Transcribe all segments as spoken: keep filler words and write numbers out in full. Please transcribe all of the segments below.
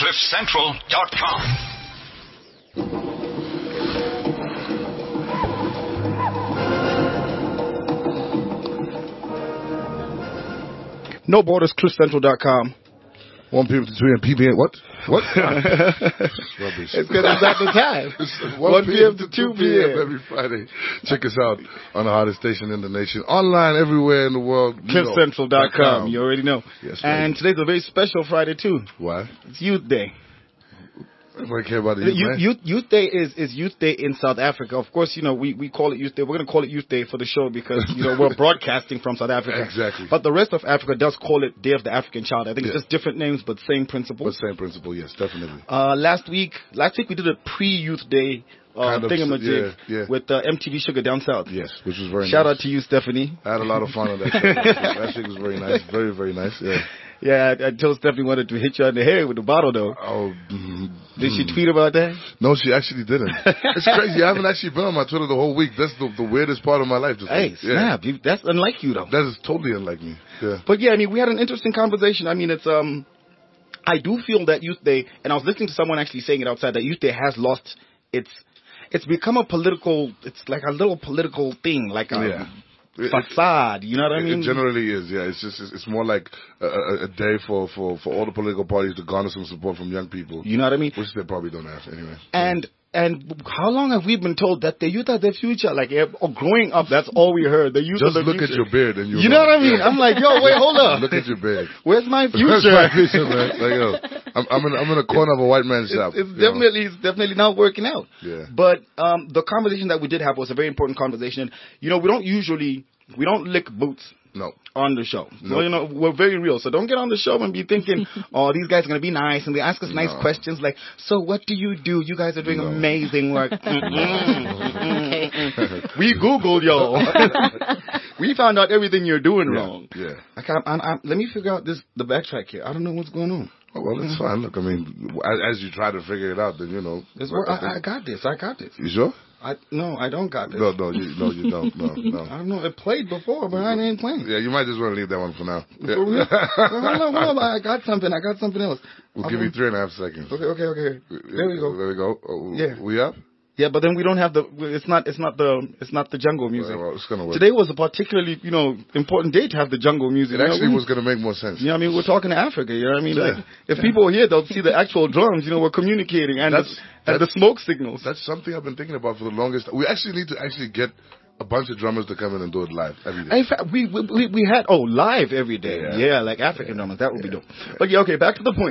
cliff central dot com. No Borders, cliff central dot com. one p.m. to three and P B N. What? What? It's rubbish. It's because it's at the time. It's one p.m. to two p.m. every Friday. Check us out on the hottest station in the nation. Online everywhere in the world. cliff central dot com. You already know. Yes, and today's a very special Friday, too. Why? It's Youth Day. Everybody care about the youth, youth, youth, youth Day is, is Youth Day in South Africa. Of course, you know, we, we call it Youth Day. We're going to call it Youth Day for the show because, you know, we're broadcasting from South Africa. Exactly. But the rest of Africa does call it Day of the African Child. I think yeah. it's just different names, but same principle. But same principle, yes, definitely. Uh, last week, last week we did a pre-Youth Day uh, kind of, thingamajig yeah, yeah. with uh, M T V Sugar Down South. Yes, which was very Shout nice. out to you, Stephanie. I had a lot of fun on that show. That shit was very nice. Very, very nice, yeah. Yeah, I, I told Stephanie wanted to hit you on the head with the bottle, though. Oh, mm, did she tweet about that? No, she actually didn't. It's crazy. I haven't actually been on my Twitter the whole week. That's the, the weirdest part of my life. Just hey, like, snap! Yeah. You, that's unlike you, though. That is totally unlike me. Yeah. But yeah, I mean, we had an interesting conversation. I mean, it's um, I do feel that Youth Day, and I was listening to someone actually saying it outside that Youth Day has lost its. It's become a political. It's like a little political thing, like a. Yeah. facade, you know what I mean? It generally is, yeah. It's just, it's more like a, a, a day for, for, for all the political parties to garner some support from young people. You know what I mean? Which they probably don't have, anyway. And, and how long have we been told that the youth are the future? Like, or growing up, that's all we heard. The youth just are the look future. at your beard and you You know what I mean? Yeah. I'm like, yo, wait, hold up. Look at your beard. Where's my future? Where's my future, man? Like, yo, I'm, I'm, in, I'm in a corner of a white man's shop. It's, it's definitely, know? it's definitely not working out. Yeah. But, um, the conversation that we did have was a very important conversation. You know, we don't usually, we don't lick boots. No. On the show. No. So, you know, we're very real. So don't get on the show and be thinking, oh, these guys are going to be nice. And they ask us nice no. questions like, so what do you do? You guys are doing no. amazing work. We Googled, yo. We found out everything you're doing yeah. wrong. Yeah. I can't, I, I, let me figure out this the backtrack here. I don't know what's going on. Oh, well, it's fine. Look, I mean, as, as you try to figure it out, then, you know. It's, I, I got this. I got this. You sure? I No, I don't got this. No, no, you, no, you don't. No, no. I don't know. It played before, but I ain't playing. Yeah, you might just want to leave that one for now. Yeah. For real? Well, hold on, hold on. I got something. I got something else. We'll I'm give on. you three and a half seconds. Okay, okay, okay. There we go. There we go. Oh, yeah. We up? Yeah, but then we don't have the. It's not. It's not the. It's not the jungle music. Well, well, it's gonna work. Today was a particularly, you know, important day to have the jungle music. It actually you know, was gonna make more sense. You know what I mean? We're talking to Africa. You know what I mean? Yeah. Like, if people were here, they'll see the actual drums. You know, we're communicating and, that's, the, that's, and the smoke signals. That's something I've been thinking about for the longest. We actually need to actually get a bunch of drummers to come in and do it live every day. In fact, we we we had oh live every day. Yeah, yeah like African yeah. drummers. That would yeah. be dope. Yeah. But yeah, okay, back to the point.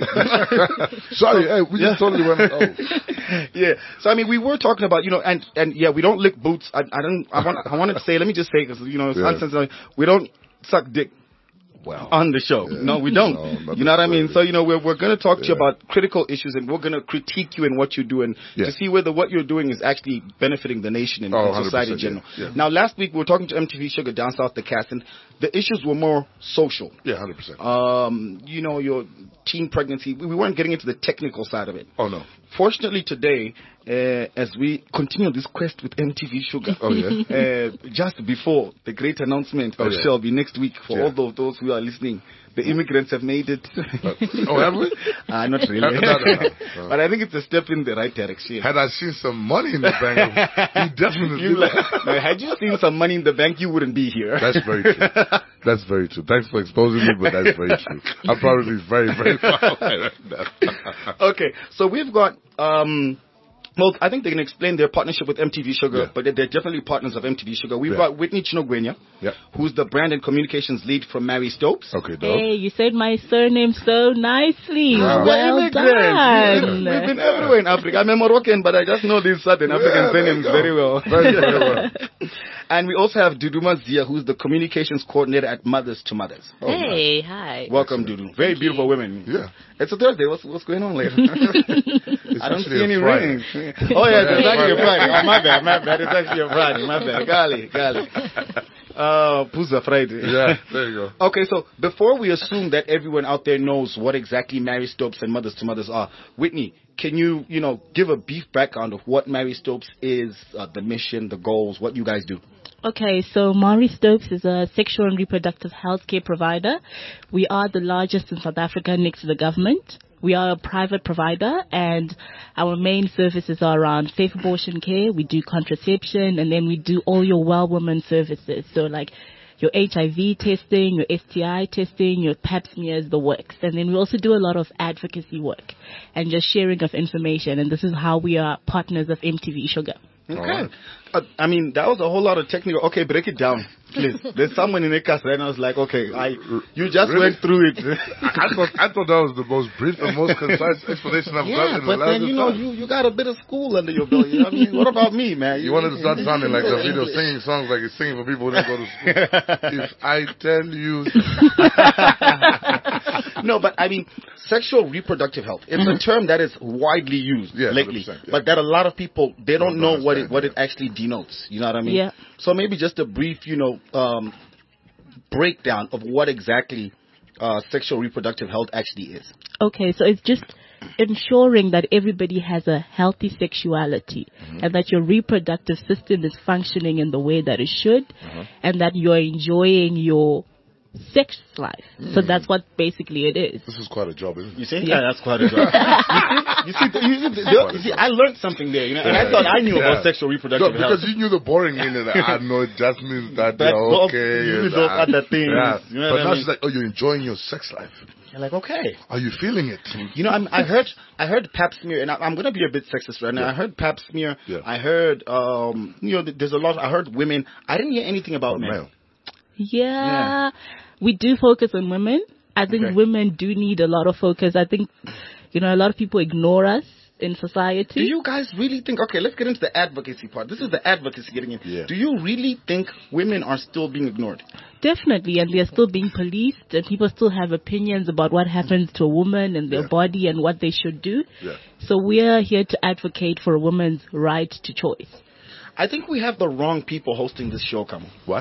Sorry, hey, we yeah. just totally went. Oh. Yeah. So I mean, we were talking about you know, and and yeah, we don't lick boots. I I don't. I want. I wanted to say. Let me just say because you know, it's yeah. unsensitive. We don't suck dick. Wow. On the show. Yeah. No, we don't. No, you know what I mean? So, you know, we're, we're going to talk yeah. to you about critical issues and we're going to critique you in what you're doing yeah. to see whether what you're doing is actually benefiting the nation and, oh, and society in general. Yeah. Yeah. Now, last week we were talking to M T V Sugar Down South, the cast, and the issues were more social. Yeah, one hundred percent. Um, you know, your teen pregnancy, we weren't getting into the technical side of it. Oh, no. Fortunately today, uh, as we continue this quest with M T V Sugar, oh, yeah. uh, just before the great announcement oh, of yeah. Shelby next week for yeah. all those, those who are listening, the immigrants have made it. Uh, oh, have we? Uh, not really. no, no, no, no. But I think it's a step in the right direction. Had I seen some money in the bank, you definitely you like, no, had you seen some money in the bank, you wouldn't be here. That's very true. That's very true. Thanks for exposing me, but that's very true. I'm probably very, very far away right now. Okay, so we've got... Um, Well, I think they can explain their partnership with M T V Sugar, yeah. but they're definitely partners of M T V Sugar. We've yeah. got Whitney Chinogwenya, yeah. who's the brand and communications lead from Mary Stopes. Okay, dope. Hey, you said my surname so nicely. Wow. Well done. We've, we've been everywhere in Africa. I'm a Moroccan, but I just know these Southern African yeah, surnames very well. Very, very well. And we also have Duduma Zia, who's the communications coordinator at Mothers to Mothers. Oh, hey, nice. Hi. Welcome, Dudu. Very Thank beautiful you. women. Yeah. It's a Thursday. What's what's going on later? I don't see any Friday. rings. Oh, yeah, it's actually a Friday. Oh, my bad, my bad. It's actually a Friday. My bad. Golly, golly. Uh, Puza Friday. Yeah, there you go. Okay, so before we assume that everyone out there knows what exactly Mary Stopes and Mothers to Mothers are, Whitney, can you, you know, give a brief background of what Mary Stopes is, uh, the mission, the goals, what you guys do? Okay, so Mary Stopes is a sexual and reproductive health care provider. We are the largest in South Africa next to the government. we are a private provider, and our main services are around safe abortion care. We do contraception, and then we do all your well woman services. So like your H I V testing, your S T I testing, your pap smears, the works. And then we also do a lot of advocacy work and just sharing of information. And this is how we are partners of M T V Sugar. Okay. Alright. Uh, I mean, that was a whole lot of technical. Okay, break it down, please. There's someone in the cast right now. I was like, okay, I you just Really? went through it. I thought I thought that was the most brief and most concise explanation I've Yeah, gotten in but the last then you know time. you, you got a bit of school under your belt. You know what I mean? What about me, man? You wanted to start sounding like the video singing songs like it's singing for people who didn't go to school. If I tell you, No, but I mean, sexual reproductive health. It's a term that is widely used Yeah, lately, one hundred percent, yeah. but that a lot of people they don't Don't know what it understand, what it yeah. actually denotes. You know what I mean? Yeah. So maybe just a brief, you know, um, breakdown of what exactly uh, sexual reproductive health actually is. Okay, so it's just ensuring that everybody has a healthy sexuality and that your reproductive system is functioning in the way that it should and that you're enjoying your sex life. So that's what basically it is. this is quite a job, isn't You it? see? Yeah. Yeah, that's quite a job. you see, you see, you see, the- you see, I learned something there, you know, and I thought I knew Yeah. about sexual reproductive No, because health. you knew the boring meaning. That I know it just means that That you're those- okay. you and, those uh, other things, Yeah. you know but what I now mean? she's like, oh, you're enjoying your sex life. You're like, okay. Are you feeling it? You know, I'm, I heard, I heard pap smear, and I, I'm going to be a bit sexist right now. Yeah. I heard pap smear. Yeah. I heard, um, you know, th- there's a lot. I heard women. I didn't hear anything about Oh, men. male. Yeah, Yeah. we do focus on women. I think Okay. women do need a lot of focus. I think, you know, a lot of people ignore us in society. Do you guys really think? Okay, let's get into the advocacy part. This is the advocacy getting in. Yeah. Do you really think women are still being ignored? Definitely, and they're still being policed, and people still have opinions about what happens to a woman and their Yeah. body and what they should do. Yeah. So we're here to advocate for a woman's right to choice. I think we have the wrong people hosting this show, Kamu. What?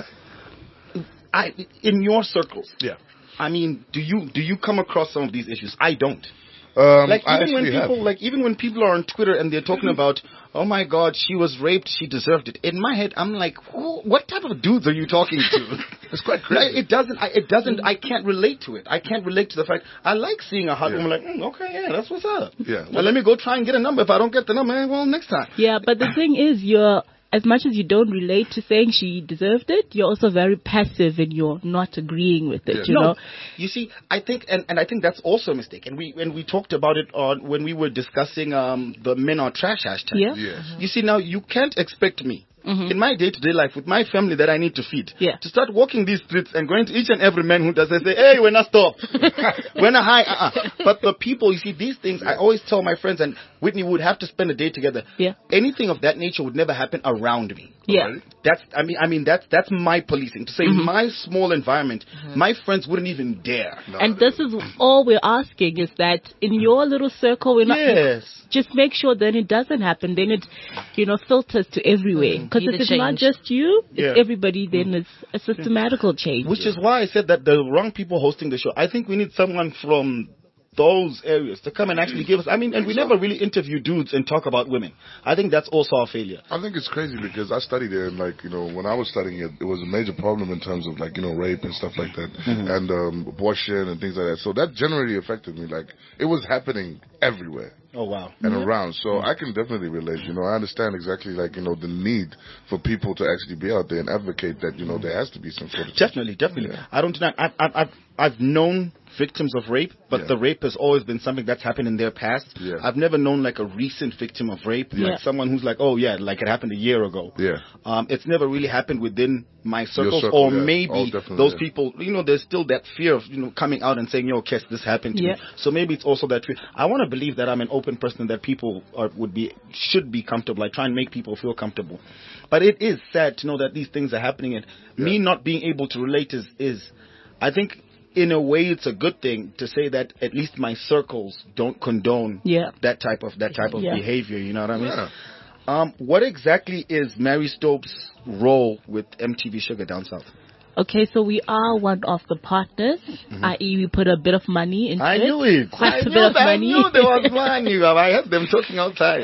I, in your circles. Yeah. I mean, do you do you come across some of these issues? I don't. Um, Like I even when actually people have. like even when people are on Twitter and they're talking about, oh my God, she was raped, she deserved it. In my head, I'm like, who, what type of dudes are you talking to? It's quite No, crazy. it doesn't. I, it doesn't. I can't relate to it. I can't relate to the fact. I like seeing a hot Yeah. woman. Like, mm, okay, yeah, that's what's up. Yeah. Well, let me go try and get a number. If I don't get the number, eh, well, next time. Yeah, but the thing is, you're, as much as you don't relate to saying she deserved it, you're also very passive in your not agreeing with it, Yeah. you no, know? you see, I think, and, and I think that's also a mistake. And we when we talked about it on when we were discussing um the men are trash hashtag. Yeah. Yes. You see, now you can't expect me Mhm. in my day-to-day life with my family that I need to feed Yeah. to start walking these streets and going to each and every man who does and say, hey, when I stop, when I hi, uh-uh. But the people, you see, these things, I always tell my friends, and Whitney would have to spend a day together. Yeah. Anything of that nature would never happen around me. Yeah. Alright. That's, I mean, I mean, that's, that's my policing. To say Mm-hmm. my small environment, my friends wouldn't even dare. No, And this is all we're asking is that in your little circle, we're not. Yes. Just make sure then it doesn't happen. Then it, you know, filters to everywhere. Because Be if the it's not change. just you, it's Yeah. everybody. Then it's a systematical change. Which is why I said that the wrong people hosting the show. I think we need someone from those areas to come and actually give us. I mean, and we never really interview dudes and talk about women. I think that's also our failure. I think it's crazy because I studied it, and like, you know, when I was studying it, it was a major problem in terms of like, you know, rape and stuff like that, and um, abortion and things like that. So that generally affected me. Like, it was happening everywhere Oh wow. and around. So I can definitely relate. You know, I understand exactly like, you know, the need for people to actually be out there and advocate that, you know, there has to be some sort of Definitely, definitely. Yeah. I don't deny. I've, I've, I've, I've known victims of rape, but Yeah. the rape has always been something that's happened in their past. Yeah. I've never known like a recent victim of rape, Yeah. like someone who's like, oh yeah, like it happened a year ago. Yeah. Um, it's never really happened within my circles, circle, or yeah. maybe Oh, definitely, those yeah. people, you know, there's still that fear of, you know, coming out and saying, yo, Kes, this happened to Yeah. me. So maybe it's also that fear. I want to believe that I'm an open person, that people are, would be, should be comfortable. I try and make people feel comfortable. But it is sad to know that these things are happening, and me not being able to relate is, is, I think, in a way, it's a good thing to say that at least my circles don't condone Yeah. that type of that type of Yeah. behavior. You know what I mean? Yeah. Um, what exactly is Mary Stopes' role with M T V Sugar down south? Okay, so we are one of the partners, that is we put a bit of money into I it. knew it. Quite I a knew, bit of I money. knew there was money. Baba. I heard them talking outside.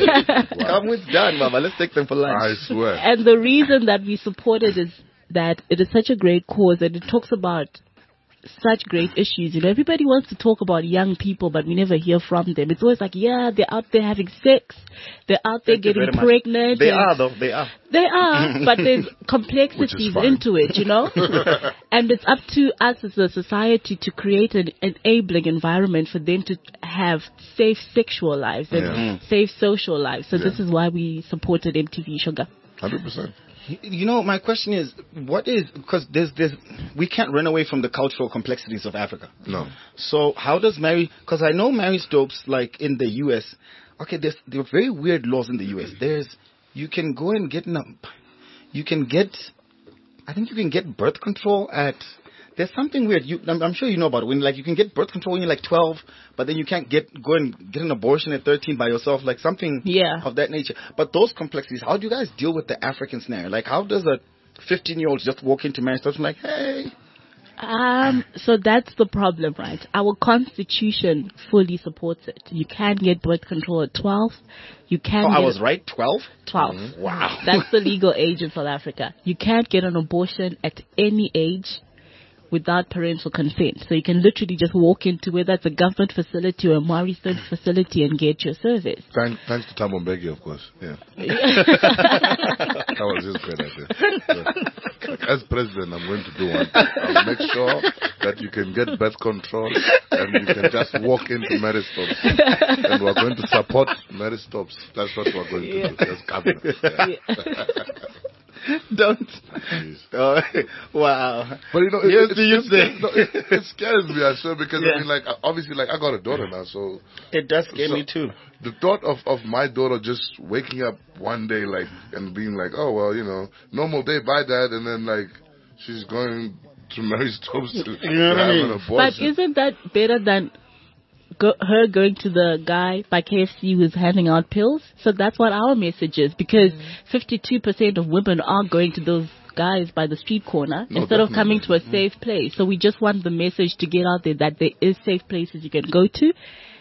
Come with done, Baba. Let's take them for lunch. I swear. And the reason that we support it is that it is such a great cause, and it talks about such great issues. You know, everybody wants to talk about young people, but we never hear from them. It's always like, yeah, they're out there having sex, they're out there Thank you getting very much. pregnant. They and- are though. They are. They are, but there's complexities fine. into it, you know? And it's up to us as a society to create an enabling environment for them to have safe sexual lives and Yeah. safe social lives. So Yeah. this is why we supported M T V Sugar. one hundred percent. You know, my question is, what is, because there's, there's, we can't run away from the cultural complexities of Africa. No. So how does Mary, because I know Mary Stopes, like in the U S, okay, there's, there are very weird laws in the U S. There's, you can go and get, in a, you can get, I think you can get birth control at, there's something weird. You, I'm, I'm sure you know about it. When like you can get birth control when you're like twelve, but then you can't get go and get an abortion at thirteen by yourself, like something Yeah. of that nature. But those complexities, how do you guys deal with the African scenario? Like, how does a fifteen-year-old just walk into Mary Stopes and like, hey? Um, so that's the problem, right? Our constitution fully supports it. You can get birth control at twelve. You can Oh, get I was right, twelve. twelve. Wow. That's the legal age in South Africa. You can't get an abortion at any age without parental consent. So you can literally just walk into whether it's a government facility or a Maurice Stopes facility and get your service. Thank, thanks to Thabo Mbeki, of course. Yeah. That was his great idea. Yeah. Like, as president, I'm going to do one. I'll make sure that you can get birth control and you can just walk into Mary Stopes. And we're going to support Mary Stopes. That's what we're going to do. That's cabinet. Yeah. Don't. Jeez. Oh, wow. But you know, it, Yes, it, do you it, think? it, no, it, it scares me, I swear, because Yeah. I mean, like, obviously, like, I got a daughter now, so It does scare So- me too. the thought of, of my daughter just waking up one day, like, and being like, oh, well, you know, normal day, bye, dad, and then, like, she's going to Mary Stopes to, You know to what I have mean? an But abortion. isn't that better than go, her going to the guy by K F C who's handing out pills? So that's what our message is, because fifty-two percent of women are going to those guys by the street corner No, instead of definitely. coming to a safe place. So we just want the message to get out there that there is safe places you can go to,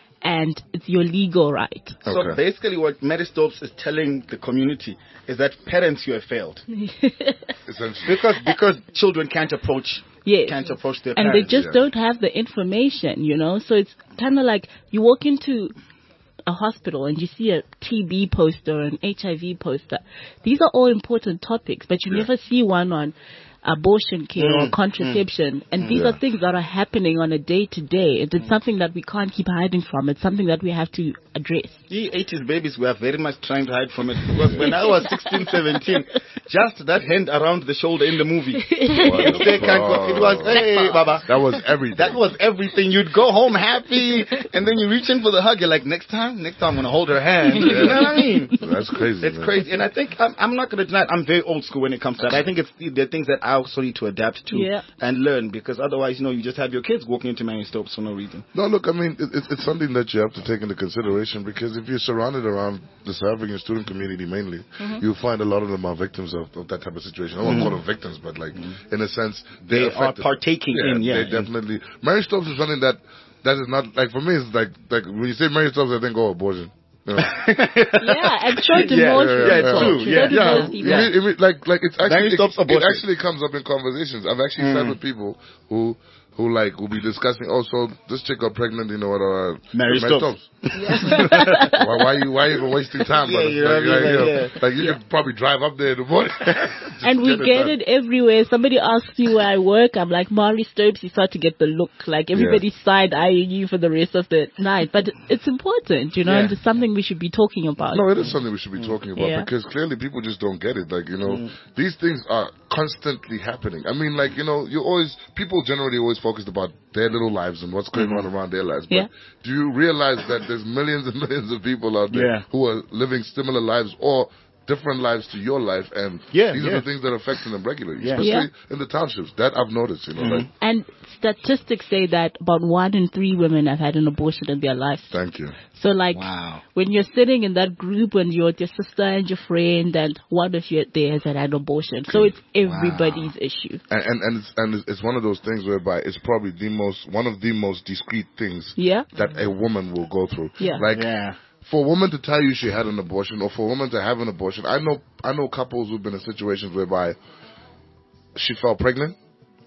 and it's your legal right. So Okay. basically, what Mary Stopes is telling the community is that parents, you have failed Essentially. because because children can't approach Yes. can't approach their And they parents. just Yeah. don't have the information, you know. So it's kind of like you walk into a hospital and you see a T B poster or an H I V poster. These are all important topics, but you Yeah. never see one on abortion care or Mm, contraception. And these Yeah. are things that are happening on a day to day. And it's something that we can't keep hiding from. It's something that we have to address. The eighties babies were very much trying to hide from it because when I was sixteen, seventeen, just that hand around the shoulder in the movie, they can't go, it was, hey, Baba. That was everything. That was everything. You'd go home happy, and then you reach in for the hug. You're like, next time, next time I'm gonna hold her hand. You know what I mean? That's crazy. It's man. crazy, and I think I'm, I'm not gonna deny it. I'm very old school when it comes to that. I think it's there are things that I also need to adapt to Yeah. and learn because otherwise, you know, you just have your kids walking into Mary Stopes for no reason. No, look, I mean, it, it's it's something that you have to take into consideration because if you're surrounded around the South African student community mainly, you'll find a lot of them are victims of, of that type of situation. I won't call them victims, but like, in a sense, They they're are affected. partaking yeah, in, yeah. They definitely. Mary Stopes is something that, that is not, like, for me, it's like, like when you say Mary Stopes, I think, oh, abortion. You know? Yeah, and so do Yeah, most yeah, people. yeah, true, So yeah. do Yeah, most people. it re- it re- like like it's actually Mary Stopes it, it abortion. actually comes up in conversations. I've actually sat with people who who like will be discussing. Oh, so this chick got pregnant, you know what? Uh, Mary Stopes. why, why you why you even wasting time? Yeah, brother? you know like, what I mean? like, you know, Like, yeah. like you could probably drive up there in the morning. Just And we get done. it everywhere. Somebody asks you where I work. I'm like, Maurice Stopes. You start to get the look. Like everybody's side eyeing you for the rest of the night. But it's important, you know, Yeah. and it's something we should be talking about. No, it is something we should be talking about Yeah. because clearly people just don't get it. Like, you know, these things are constantly happening. I mean, like, you know, you always, people generally always focused about their little lives and what's going on around their lives. But Yeah. do you realize that there's millions and millions of people out there Yeah. who are living similar lives or different lives to your life? And Yeah, these yeah. are the things that are affecting them regularly, Yeah. especially in the townships. That I've noticed, you know, like, And statistics say that about one in three women have had an abortion in their life. thank you. So, like, Wow. when you're sitting in that group and you're with your sister and your friend, and one of you there has had an abortion, so it's everybody's issue. And, and, and, it's, and it's- it's one of those things whereby it's probably the most, one of the most discreet things Yeah. that a woman will go through. Yeah. Like, Yeah. for a woman to tell you she had an abortion, or for a woman to have an abortion, I know I know couples who've been in situations whereby she fell pregnant,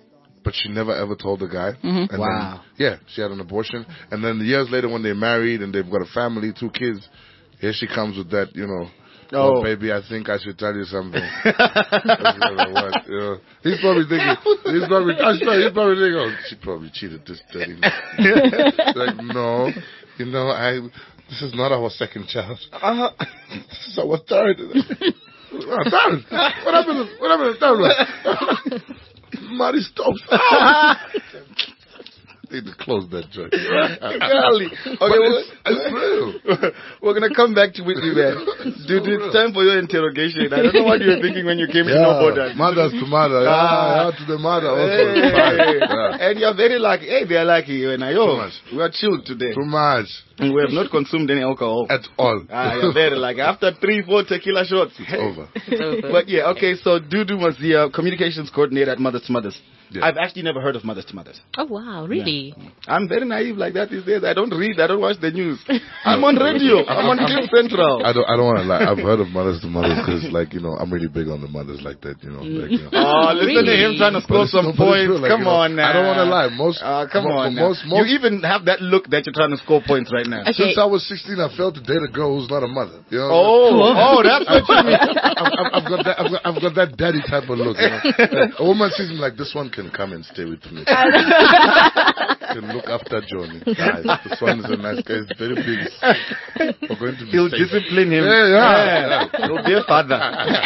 but she never ever told the guy. Mm-hmm. And Wow. Then, yeah, she had an abortion, and then years later, when they're married and they've got a family, two kids, here she comes with that, you know. Oh. Oh, baby, I think I should tell you something. what, you know, he's probably thinking, he's probably, I swear, he's probably thinking, oh, she probably cheated this dirty. Like, no, you know, I, this is not our second child. Uh-huh. This is our third. Oh, third? What happened to, what happened to the third one? Marty Stokes. Oh. Need to close that joint. Golly. Okay, well, it's, it's real. We're gonna come back to with you, man. Dude, it's time for your interrogation. I don't know what you were thinking when you came to No Borders. Mothers to mother. Yeah, Ah. yeah, to the mother also. Hey. Yeah. And you're very lucky. Hey, they're lucky. You and I, Too yo, much. we are chilled today. Too much. And we have not consumed any alcohol. At all. Ah, you're very lucky. After three, four tequila shots. It's hey. over. It's over. But yeah, okay, so Dudu was the uh, communications coordinator at Mothers to Mothers. Yeah. I've actually never heard of Mothers to Mothers. Oh wow, really? I'm very naive like that these days. I don't read, I don't watch the news. I'm on radio. I'm on Clip Central. I don't. I don't want to lie. I've heard of mothers to mothers because, like, you know, I'm really big on the mothers like that. You know. Like, you know. Oh, listen to him trying to score But it's- some but it's points. true, like, Come you know, on now. I don't want to lie. Most. Uh, come mo- on now. Most. Most. You even have that look that you're trying to score points right now. Okay. Since I was sixteen, I failed to date a girl who's not a mother. You know. Oh, oh, that's what you mean. I've, I've, I've got that. I've got, I've got that daddy type of look. You know? Like, a woman sees me like, this one can come and stay with me. Can look after Johnny. Guys, this one is a nice guy. He's very big. We're going to be He'll safe. discipline him. Yeah, yeah. He'll be a father.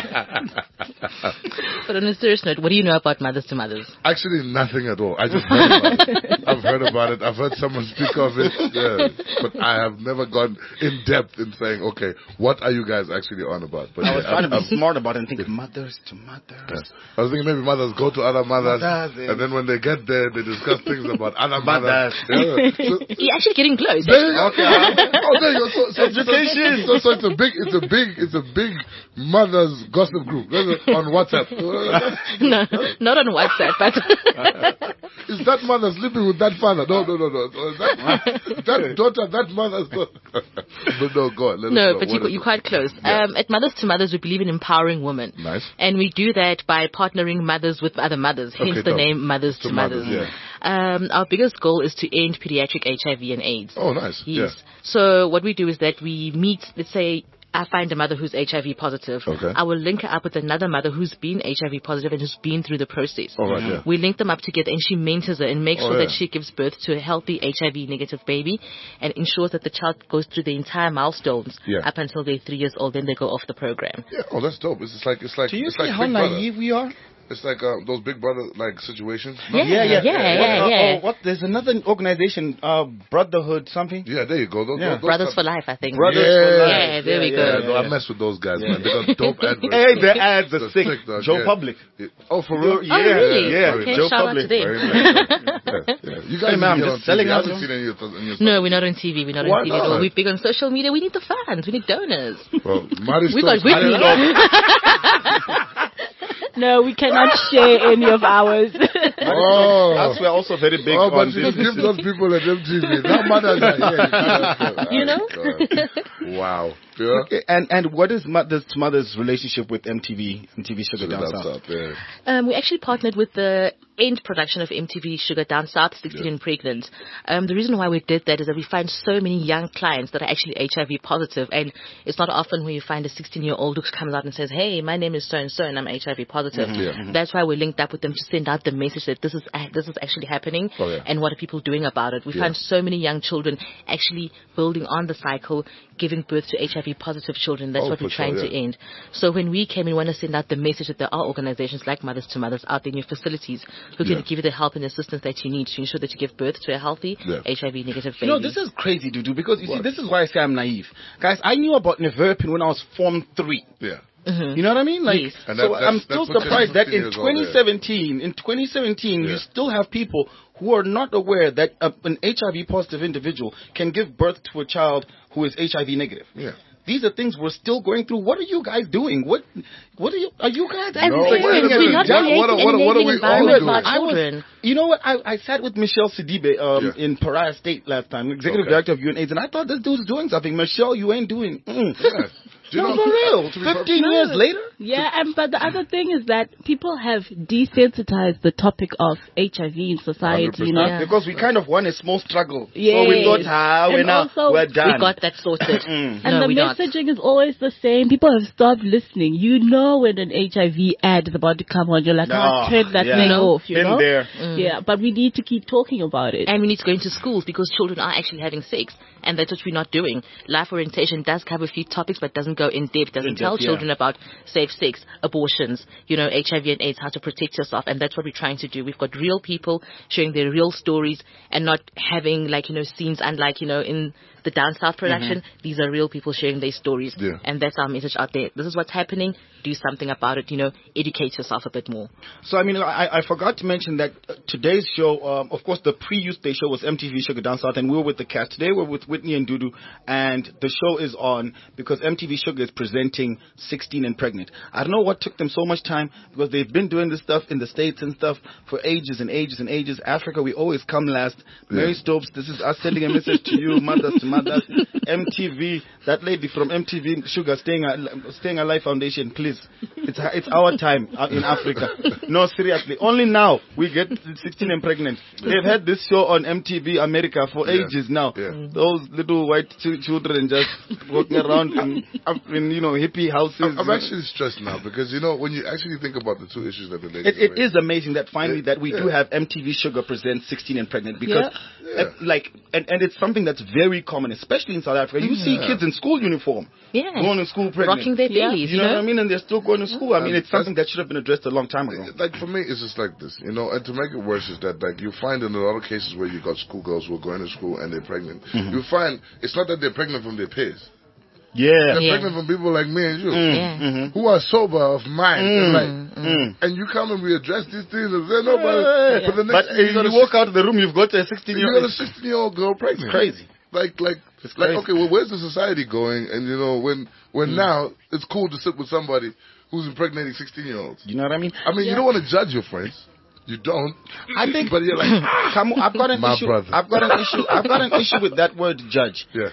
But on a serious note, what do you know about Mothers to Mothers? Actually, nothing at all. I just heard about it. I've heard about it. I've heard someone speak of it. Yeah. But I have never gone in depth in saying, okay, what are you guys actually on about? But I was yeah, trying to I've- be smart about it and think mothers to mothers. Yeah. I was thinking maybe mothers go to other mothers, Mothers, yeah. and then when they get there, they discuss things about other Mothers. mothers. Yeah. So, You're actually getting close. there you go. Okay. Oh, there you go. So, so, Education. So, so, so it's a big, it's a big, it's a big mothers gossip group on WhatsApp. No, not on WhatsApp, but Is that mother sleeping with that father? No, no, no, no. That, that daughter, that mother's daughter. But no, go on. Let us no, know. but you, What is you're it? quite close. Yeah. Um, at Mothers to Mothers, we believe in empowering women. Nice. And we do that by partnering mothers with other mothers, hence Okay, the dope. name Mothers to, To Mothers. Mothers, Um, our biggest goal is to end pediatric H I V and AIDS. Oh, nice. Yes. Yeah. So what we do is that we meet, let's say, I find a mother who's H I V positive. Okay. I will link her up with another mother who's been H I V positive and who's been through the process. All right, yeah. We link them up together and she mentors her and makes Oh, sure that yeah. she gives birth to a healthy H I V negative baby and ensures that the child goes through the entire milestones Yeah. up until they're three years old. Then they go off the program. Yeah. Oh, that's dope. It's just like, it's like, Do you it's see like how Big Brother. naive we are? It's like uh, those Big Brother like situations. Yeah, yeah, yeah, yeah, What, uh, yeah. oh, what? There's another organization, uh, Brotherhood something. Yeah, there you go. Those, Yeah. those, those Brothers type- for life, I think. Brothers Yeah. for life. Yeah, there we go. Yeah, Yeah, no, yeah. I mess with those guys, man. They got dope adverts. Hey, the ads are sick. dog, Joe yeah. Public. Yeah. Oh, for real? Yeah, Oh, really? yeah. Okay, Joe shout out Public. to them. Very nice. yeah, yeah. You guys Hey, man, I'm need to just get on selling T V. I out, haven't you seen any of your, in your No, we're not on T V. We're not Why on T V at all. not? We're big on social media. We need the fans. We need donors. Well, Marty We got Stokes- Whitney. No, we cannot share any of ours. Oh. Us, we're also very big Oh, but on you this. give those people at M T V. That mothers are here. You know? know? Wow. Yeah. Okay, and and what is Mothers to Mothers relationship with M T V, M T V Sugar Down That's South? up, yeah. Um, we actually partnered with the end production of M T V Sugar Down South, sixteen Yeah. and Pregnant. Um, the reason why we did that is that we find so many young clients that are actually H I V positive, and it's not often where you find a sixteen-year-old who comes out and says, "Hey, my name is so and so, and I'm H I V positive." Yeah. Mhm. That's why we linked up with them to send out the message that this is a- this is actually happening, Oh, yeah. and what are people doing about it. We Yeah. find so many young children actually building on the cycle, giving birth to H I V positive children. That's Oh, what for we're trying sure, to yeah. end. So when we came in, we want to send out the message that there are organizations like Mothers to Mothers out there in your facilities who can Yeah. give you the help and assistance that you need to ensure that you give birth to a healthy Yeah. H I V negative baby. You know, this is crazy, Dudu, because you see, What? this is why I say I'm naive. Guys, I knew about Neverpin when I was Form three. Yeah. You know what I mean? Like, Yes. And so that- I'm that's- still that's what surprised that in fifteen years old, yeah. twenty seventeen, in twenty seventeen, Yeah. you still have people who are not aware that a, an H I V positive individual can give birth to a child who is H I V negative. Yeah. These are things we're still going through. What are you guys doing? What, what are you? Are you guys? And No, parents, wait a we're minute. not What- creating what- an what- what are enabling we all environment for doing? our I was, children. you know what? I, I sat with Michelle Sidibe um, Yeah. in Pariah State last time, executive Okay. director of UNAIDS, and I thought this dude's doing something. Michelle, you ain't doing. Mm. Yeah. Do you No, know- for real. to be per- Fifteen years later. Yeah, and but the other thing is that people have desensitized the topic of H I V in society, you know. Yeah. Because we kind of won a small struggle. Yes. So we thought, ah, we're, And now, also- we're done. We got that sorted. And no, the we're not. messaging is always the same. People have stopped listening. You know when an H I V ad is about to come on, you're like, No, oh, turn that yeah. thing You know, off, you Been know? there. Yeah, but we need to keep talking about it. And we need to go into schools because children are actually having sex, and that's what we're not doing. Life orientation does cover a few topics, but doesn't go in depth. Doesn't In tell depth, yeah. children about safe sex, abortions, you know, H I V and AIDS, how to protect yourself, and that's what we're trying to do. We've got real people sharing their real stories and not having like you know scenes unlike you know in the down south production. Mm-hmm. These are real people sharing their stories, Yeah. and that's our message out there. This is what's happening. Do something about it. You know, educate yourself a bit more. So, I mean, I, I forgot to mention that uh, today's show, um, of course, the pre-Youth Day show was M T V Sugar Down South, and we were with the cast. Today we're with Whitney and Dudu, and the show is on because M T V Sugar is presenting sixteen and Pregnant. I don't know what took them so much time, because they've been doing this stuff in the States and stuff for ages and ages and ages. Africa, we always come last. Mary Stopes, this is us sending a message to you, mothers to mothers. M T V, that lady from M T V Sugar, Staying, Al- Staying Alive Foundation, please. It's it's our time uh, in Africa. No, seriously. Only now we get sixteen and Pregnant. They've had this show on M T V America for Yeah. ages now. Yeah. Those little white ch- children just walking around in, in you know hippie houses. I'm, I'm actually stressed now because you know when you actually think about the two issues that the ladies It, it raised, is amazing that finally Yeah. that we do Yeah. have M T V Sugar present sixteen and Pregnant, because Yeah. uh, like and, and it's something that's very common, especially in South Africa. You see kids in school uniform Yeah, going to school pregnant. rocking their Yeah. bellies. You know what I mean? And they're still going to school. I mean, And it's something that should have been addressed a long time ago. Like for me, it's just like this, you know. And to make it worse is that like you find in a lot of cases where you got schoolgirls who are going to school and they're pregnant. Mm-hmm. You find it's not that they're pregnant from their peers. Yeah. They're Yeah. pregnant from people like me and you, Yeah. Mm-hmm. who are sober of mind. And, like, Mm. and you come and we address these things and say nobody. Yeah. But the next But thing uh, you, got you a walk out of the room, you've got a sixteen You year got a old. sixteen-year-old girl pregnant. Crazy. Like, like, It's like. crazy. Okay, well, where's the society going? And you know, when, when now it's cool to sit with somebody who's impregnating sixteen-year-olds. You know what I mean? I mean, you don't want to judge your friends. You don't. I think, but you're like, come on, I've got an My issue. brother. I've got an issue. I've got an issue with that word judge. yeah,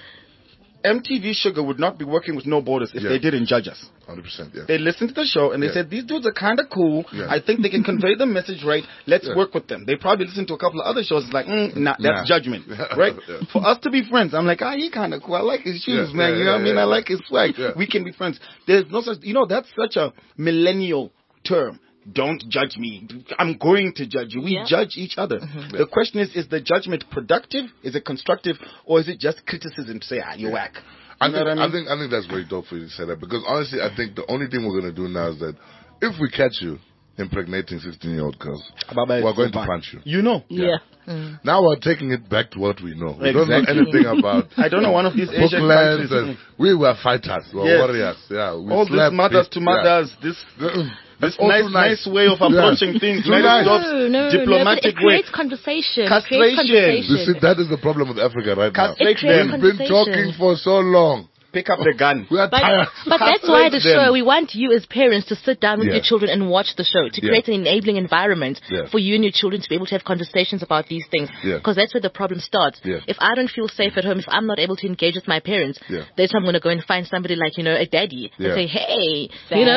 M T V Sugar would not be working with No Borders if Yeah. they didn't judge us. hundred percent. Yeah. They listened to the show and they Yeah. said, these dudes are kind of cool. Yeah. I think they can convey the message right. Let's Yeah. work with them. They probably listened to a couple of other shows. It's like, mm, nah, that's Nah. judgment, right? Yeah. For us to be friends, I'm like, ah, he kind of cool. I like his shoes, Yeah, man. yeah, you know what I yeah, mean? yeah, I yeah. like his swag. Yeah. We can be friends. There's no such, you know, that's such a millennial term. Don't judge me. I'm going to judge you. We Yeah. judge each other. Mm-hmm. The question is, is the judgment productive? Is it constructive? Or is it just criticism to say, ah, you're whack? I You know think, what I mean? I think I think that's very dope for you to say that, because honestly, I think the only thing we're gonna do now is that if we catch you impregnating sixteen-year-old girls, Baba, we're it's going so to fun. punch you. You know. Yeah. Now we're taking it back to what we know. We don't know Exactly. anything about. I don't know one of these Asian Booklands countries. and we were fighters, we were Yes. warriors. Yeah, we All this slapped mothers it, to yeah. mothers, this That's this all nice, too nice way of approaching Yeah. things, Too nice nice. jobs, No, no, diplomatic no, but it way. creates conversation. Castration. It creates conversation. You see, that is the problem with Africa right now. Castrate It creates them. We've been conversation. talking for so long. Pick up the gun. We are But, tired. but that's why the Castrate them. show, we want you as parents to sit down with Yeah. your children and watch the show, to Yeah. create an enabling environment Yeah. for you and your children to be able to have conversations about these things. Yeah. Because that's where the problem starts. Yeah. If I don't feel safe at home, if I'm not able to engage with my parents, Yeah. then I'm going to go and find somebody like, you know, a daddy Yeah. and say, hey, Daddy. you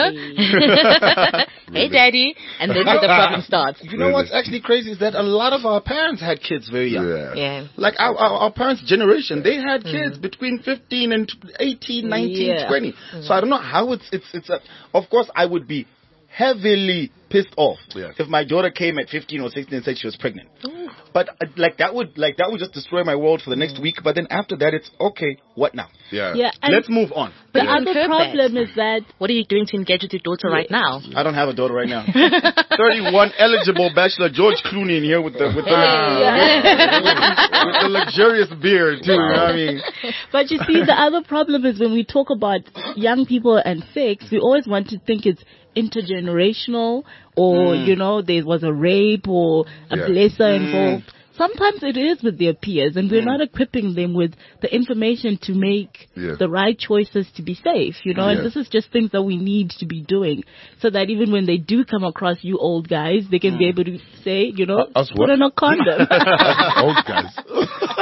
know, hey daddy. And that's where the problem starts. You know what's actually crazy is that a lot of our parents had kids very young. Yeah. Yeah. Like our, our, our parents' generation, they had kids between fifteen and eighteen, nineteen, Yeah. twenty. So I don't know how it's, it's, it's, a, of course I would be heavily pissed off Yeah. if my daughter came at fifteen or sixteen and said she was pregnant. But uh, like that would, like that would just destroy my world for the next week. But then after that, it's okay. What now? Yeah. Yeah. And Let's move on. the Yeah. other Curb problem that. is that What are you doing to engage with your daughter right now? I don't have a daughter right now. thirty-one eligible bachelor George Clooney in here with the with the, with the luxurious beard too. You know what I mean? But you see, the other problem is when we talk about young people and sex, we always want to think it's intergenerational, or, you know, there was a rape or a Yeah. blesser involved. Sometimes it is with their peers, and we're not equipping them with the information to make Yeah. the right choices to be safe, you know, and Yeah. this is just things that we need to be doing so that even when they do come across you old guys, they can be able to say, you know, Uh, us put what? on a condom. Old guys.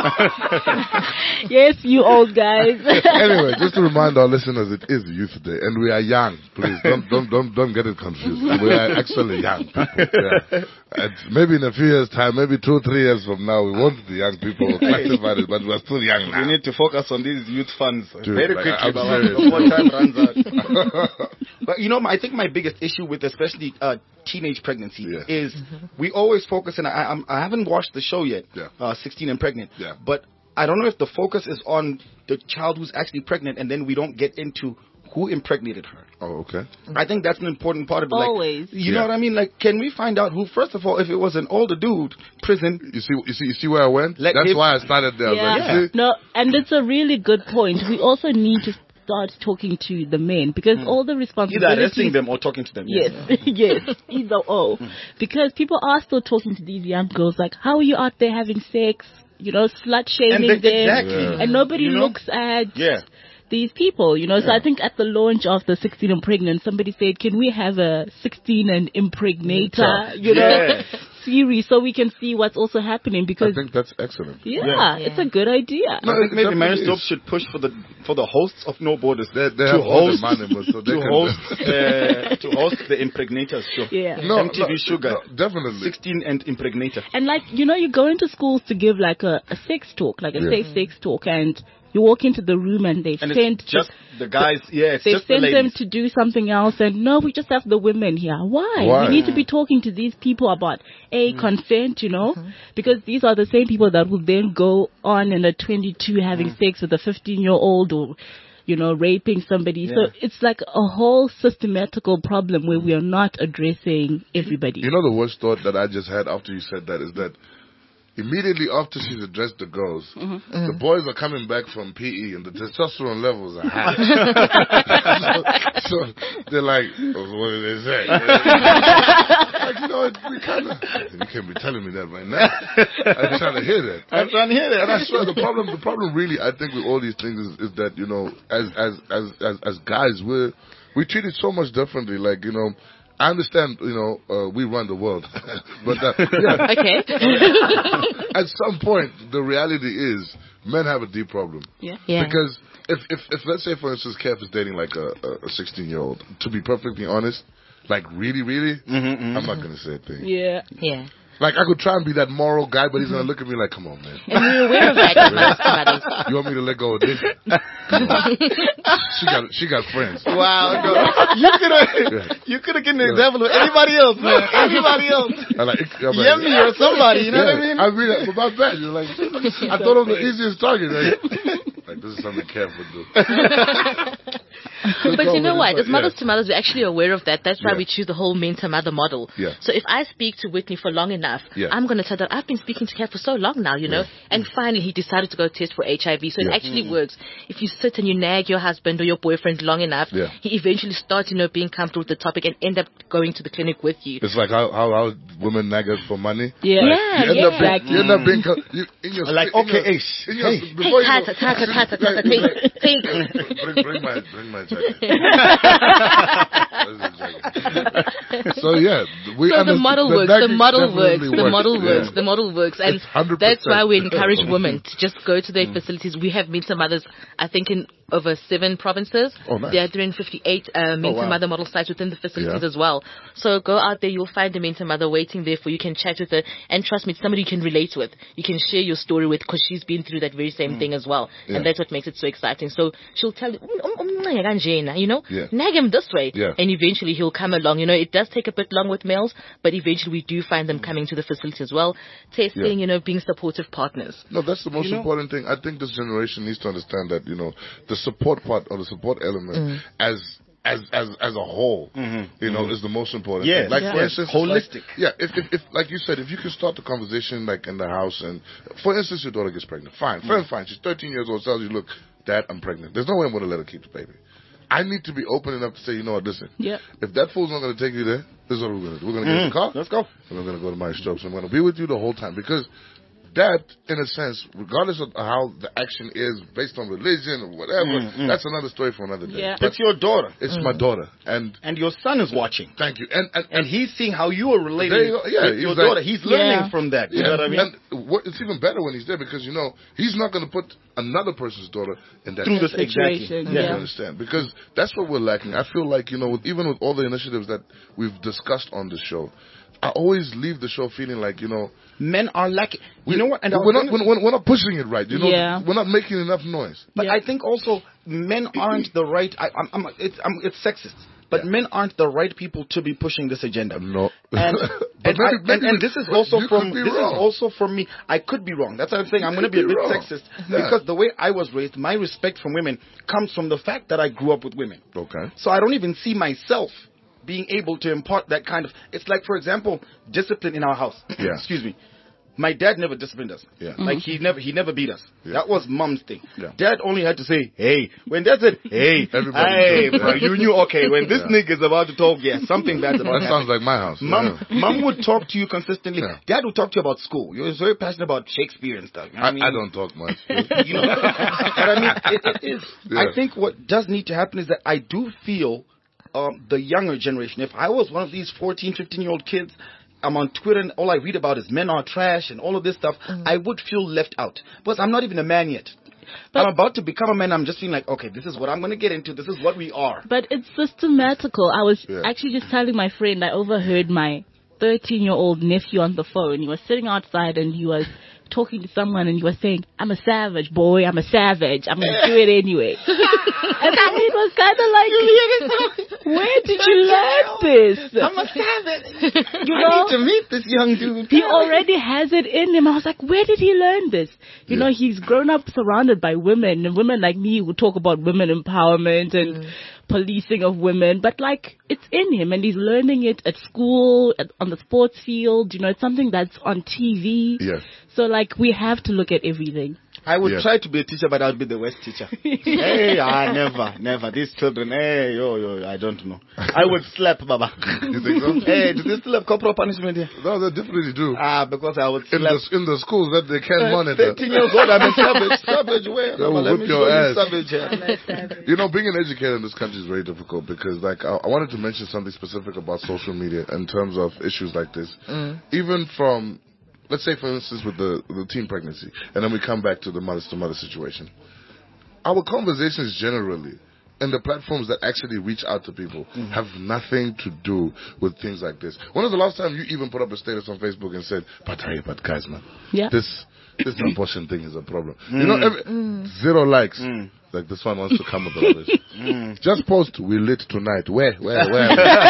Yes, you old guys. Anyway, just to remind our listeners, it is Youth Day, and we are young. Please don't don't don't don't get it confused. We are actually young people. Yeah. And maybe in a few years' time, maybe two or three years from now, we won't be young people classified, but we're still young now. We need to focus on these youth funds Dude, very like, quickly I'm before serious. time runs out. But you know, I think my biggest issue with especially uh, teenage pregnancy Yeah. is we always focus, and I, I'm, I haven't watched the show yet, Yeah. uh, sixteen and Pregnant, Yeah. but I don't know if the focus is on the child who's actually pregnant, and then we don't get into who impregnated her. Oh, okay. I think that's an important part of it. Like, Always. you Yeah. know what I mean? Like, can we find out who, first of all, if it was an older dude, prison, You see, you see, you see where I went. Let That's him- why I started there. I was like, Yeah. you see? No, and it's a really good point. We also need to start talking to the men because all the either responsibilities. arresting them or talking to them. Yes, yes, either or. Because people are still talking to these young girls like, how are you out there having sex? You know, slut shaming And them. they- exactly. Yeah. And nobody You know? looks at Yeah. these people, you know. So Yeah. I think at the launch of the sixteen and Pregnant, somebody said, can we have a sixteen and Impregnator, you know, Yeah. series so we can see what's also happening I because, think that's excellent. yeah, Yeah. it's a good idea. I think it maybe Mary definitely Stopes is. should push for the for the hosts of No Borders They, they to have all the host money, but so they to can. host uh, to host the Impregnators show. Yeah. No, M T V no, Sugar. no, definitely. sixteen and Impregnator. And like, you know, you go into schools to give like a, a sex talk, like a Yeah. safe sex talk, and you walk into the room and they've And sent it's just the guys. Yeah, it's they've just the sent them ladies. to do something else, and no, we just have the women here. Why? Why? We need to be talking to these people about a Mm. consent, you know, Mm-hmm. because these are the same people that will then go on in a twenty-two having Mm. sex with a fifteen-year-old or, you know, raping somebody. So Yeah. it's like a whole systematical problem where we are not addressing everybody. You know, the worst thought that I just had after you said that is that immediately after she's addressed the girls, Mm-hmm. the boys are coming back from P E and the testosterone levels are high. so, so they're like, oh, what did they say? Like, you know, we kind of, you can't be telling me that right now. I'm trying to hear that. I'm trying to hear that. And I swear, the problem, the problem really, I think, with all these things is, is that, you know, as, as, as, as, as guys, we're, we treat it so much differently. Like, you know, I understand, you know, uh, we run the world. But, uh, yeah, Okay. at some point, the reality is men have a deep problem. Yeah. Yeah. Because if, if, if let's say, for instance, Kev is dating like a, a sixteen-year-old, to be perfectly honest, like really, really, I'm not going to say a thing. Yeah. Yeah. Like, I could try and be that moral guy, but he's going to look at me like, come on, man. And we're aware of that as most brothers. You want me to let go of this? she got she got friends. Wow, no. you could have you could have given an example of anybody else, man. Anybody else. I like, I'm like, Yummy or somebody, you know what I mean? I mean, but my bad. You're like, I thought of the easiest target. Like, like this is something Kev would do. But you know what? As Yeah. mothers to mothers, we're actually aware of that. That's why Yeah. we choose the whole mentor mother model. Yeah. So if I speak to Whitney for long enough, Yeah. I'm going to tell that I've been speaking to Kat for so long now, you know, Yeah. and finally he decided to go test for H I V. So Yeah. it actually works. If you sit and you nag your husband or your boyfriend long enough, Yeah. he eventually starts, you know, being comfortable with the topic and end up going to the clinic with you. It's like how how, how women nag us for money. Yeah. Yeah, You end, yeah. up being, you end up being co- you, in your Like, in okay, your, Ace, in your, hey. before Hey, you tata, go- tata, tata, tata, like, take, like, take. bring, bring my bring my jacket. So yeah, we So the understand- model works. The nagging model works. definitely The model Yeah. works. The model works, and It's one hundred that's percent. why we encourage women to just go to their facilities. We have Mentor Mothers, I think, in over seven provinces. Oh, nice. There are three hundred fifty-eight uh, Mentor wow. Mother model sites within the facilities Yeah. as well. So go out there, you'll find a Mentor Mother waiting there for you. You can chat with her, and trust me, it's somebody you can relate with. You can share your story with because she's been through that very same thing as well, Yeah. and that's what makes it so exciting. So she'll tell you, "Um, um, um, nag kanjena," you know, Yeah. nag him this way, Yeah. and eventually he'll come along. You know, it does take a bit long with males, but eventually we do find them coming to the facility as well, testing, Yeah. you know, being supportive partners. No, that's the most You know- important thing. I think this generation needs to understand that, you know, the support part or the support element Mm. as as as as a whole, Mm-hmm. you know, is the most important Yes. thing. Like for Yes. instance, Holistic. Like, yeah, if, if if like you said, if you can start the conversation like in the house, and for instance, your daughter gets pregnant, fine, Mm. fine, fine. She's thirteen years old, tells you, look, Dad, I'm pregnant. There's no way I'm going to let her keep the baby. I need to be open enough to say, you know what, listen, Yeah. if that fool's not going to take you there, this is what we're going to do. We're going to get in the car. Let's go. And we're going to go to my strokes. I'm going to be with you the whole time because that, in a sense, regardless of how the action is based on religion or whatever, Mm, mm. that's another story for another day. Yeah. But It's your daughter, it's my daughter, and and your son is watching, thank you. And and, and he's seeing how you are relating There you go. Yeah, with your he's like- daughter. He's learning Yeah. from that. You yeah, know what I mean? and what, it's even better when he's there because you know he's not going to put another person's daughter in that Through this Situation, exactly. You yeah. understand? Because that's what we're lacking. I feel like, you know, with, even with all the initiatives that we've discussed on the show, I always leave the show feeling like, you know, Men are lacking. You we, know what? And I was we're, not, gonna- we're, we're not pushing it right. You know, Yeah. we're not making enough noise. But Yeah. I think also men aren't the right. I, I'm, I'm, it's, I'm, it's sexist. But Yeah. men aren't the right people to be pushing this agenda. No. And, But and, maybe- I- and, maybe and this is also you from could be this wrong. is also from me. I could be wrong. That's why I'm saying I'm going to be a could be bit wrong. sexist Yeah. because the way I was raised, my respect from women comes from the fact that I grew up with women. Okay. So I don't even see myself being able to impart that kind of. It's like, for example, discipline in our house. Yeah. Excuse me. My dad never disciplined us. Yeah. Like he never he never beat us. Yeah. That was mom's thing. Yeah. Dad only had to say, "Hey." When dad said, "Hey," Everybody hey, knew. bro, you knew. Okay, when this Yeah. nigga's about to talk, yeah, something bad's about That to sounds happen. like my house. Mom, Yeah. mom would talk to you consistently. Yeah. Dad would talk to you about school. You're very passionate about Shakespeare and stuff. You know I, what I, mean? I don't talk much. You know, but I mean, it, it is. Yeah. I think what does need to happen is that I do feel um, the younger generation. If I was one of these fourteen, fifteen year old kids, I'm on Twitter and all I read about is men are trash and all of this stuff, I would feel left out. Because I'm not even a man yet. But- I'm about to become a man. I'm just feeling like, okay, this is what I'm going to get into. This is what we are. But it's systematical. I was Yeah. actually just telling my friend, I overheard my thirteen-year-old nephew on the phone. He was sitting outside and he was talking to someone and he was saying, "I'm a savage, boy. I'm a savage. I'm going to do it anyway." And I mean, it was kind of like, where did you learn this? I'm a savage. You I know? need to meet this young dude. He already has it in him. I was like, where did he learn this? You know, he's grown up surrounded by women, and women like me who talk about women empowerment and policing of women, but like, it's in him, and he's learning it at school, at, on the sports field. You know, it's something that's on T V. Yes. So like, we have to look at everything. I would Yeah. try to be a teacher, but I would be the worst teacher. Hey, I never, never. These children, hey, yo, yo, I don't know. I would slap Baba. You think so? Hey, do they still have corporal punishment here? No, they definitely do. Ah, because I would In slap. the, in the schools that they can monitor. thirteen years old, I'm a savage. Savage, where? They Baba, will let whip me your show you ass. savage here. You know, being an educator in this country is very difficult because, like, I, I wanted to mention something specific about social media in terms of issues like this. Even from, let's say, for instance, with the the teen pregnancy, and then we come back to the mother-to-mother situation. Our conversations generally, and the platforms that actually reach out to people, have nothing to do with things like this. When was the last time you even put up a status on Facebook and said, "But hey, but guys, man, Yeah. this this abortion thing is a problem." You know, every, zero likes. Like, this one wants to come with all this. Just post, "We lit tonight." Where, where, where?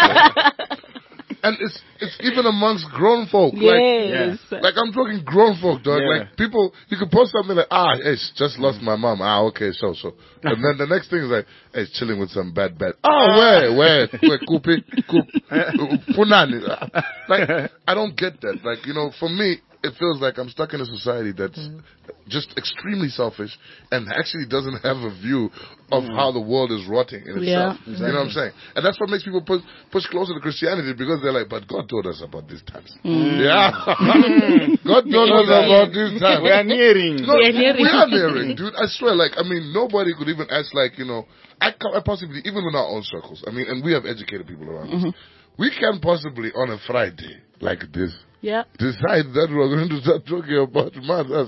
And it's it's even amongst grown folk. Yes. Like, like I'm talking grown folk, dog. Yeah. Like, people, you can post something like, "Ah, hey, just lost my mom." Ah, okay, so so. And then the next thing is like, "Hey, chilling with some bad bad." Oh, where, where, where, Kupi, Kup, Punani. Like, I don't get that. Like, you know, for me, it feels like I'm stuck in a society that's just extremely selfish and actually doesn't have a view of how the world is rotting in Yeah. itself. You know what I'm saying? And that's what makes people push, push closer to Christianity because they're like, "But God told us about these times." Yeah. God told us about these times. We are nearing. No, We are nearing. we are nearing, dude. I swear, like, I mean, nobody could even ask, like, you know, I, ca- I possibly, even in our own circles, I mean, and we have educated people around us, we can possibly, on a Friday, like this, Yeah. decide that we're going to start talking about mothers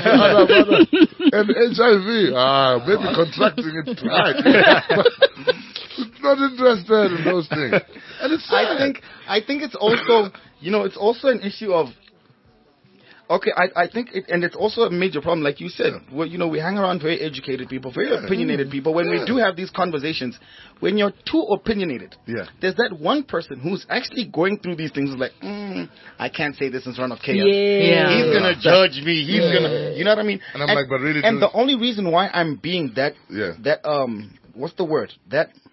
and H I V. Ah, maybe contracting it tonight. But not interested in those things. And it's sad. I think I think it's also you know it's also an issue of okay I I think it, and it's also a major problem like you said where, you know we hang around very educated people, very Yeah. opinionated people. When Yeah. we do have these conversations, when you're too opinionated, Yeah. there's that one person who's actually going through these things who's like mm, I can't say this in front of chaos. Yeah. He's gonna judge me. He's gonna, you know what I mean? And I'm like, but really, and dude- the only reason why I'm being that, Yeah. that um, what's the word? That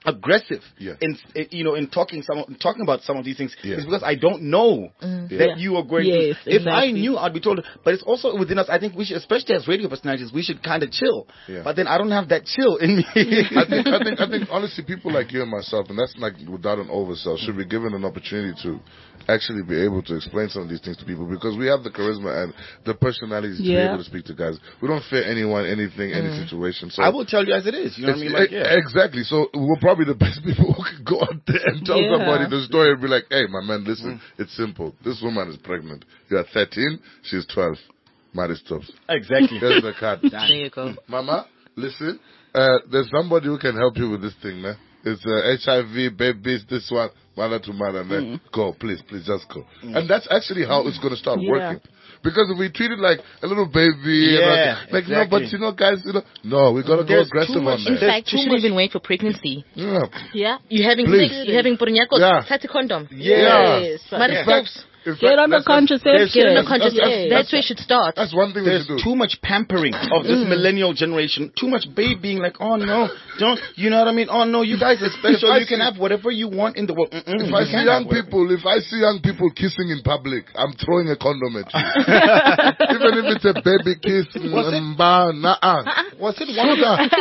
aggressive Yeah. in, in you know in talking some talking about some of these things Yeah. is because I don't know that Yeah. you are going Yes, to. If I exactly. knew, I'd be told. But it's also within us. I think we should, especially as radio personalities, we should kind of chill. Yeah. But then I don't have that chill in me. I think, I think, I think, honestly, people like you and myself, and that's like without an oversell, should be given an opportunity to actually be able to explain some of these things to people because we have the charisma and the personalities to be Yeah. able to speak to guys. We don't fear anyone, anything, any situation. So I will tell you as it is. You know what I mean? It's- Like, e- yeah. Exactly. So we're probably the best people who can go out there and tell Yeah. somebody the story and be like, hey, my man, listen, it's simple. This woman is pregnant. You are thirteen, she's twelve. Marriage stops. Exactly. Here's the card. There you go. Mama, listen, uh, there's somebody who can help you with this thing, man. It's uh, H I V, babies, this one, mother to mother, and then go, please, please, just go. And that's actually how it's going to start Yeah. working. Because if we treat it like a little baby, Yeah, and like, like no, but exactly. you know, guys, you know, no, we got to go There's aggressive too much- on In that. There's fact, you too shouldn't much- even wait for pregnancy. Yeah. Yeah, you're having Please. sex, you're having pornyakos, Yeah. tati condom. Yeah. Yes. Marriage In fact, stops. in fact, Get on the that's- contraception. Get on the That's- contraception. that's- That's where it should start. That's one thing we There's should do. too much pampering of this millennial generation. Too much babe being like, oh no, don't, you know what I mean? Oh no, you guys are special. If I You can see- have whatever you want in the world. Mm-mm, If you I see can't young have whatever. people, if I see young people kissing in public, I'm throwing a condom at you. Even if it's a baby kiss, Was it- mba, nah. Was it one of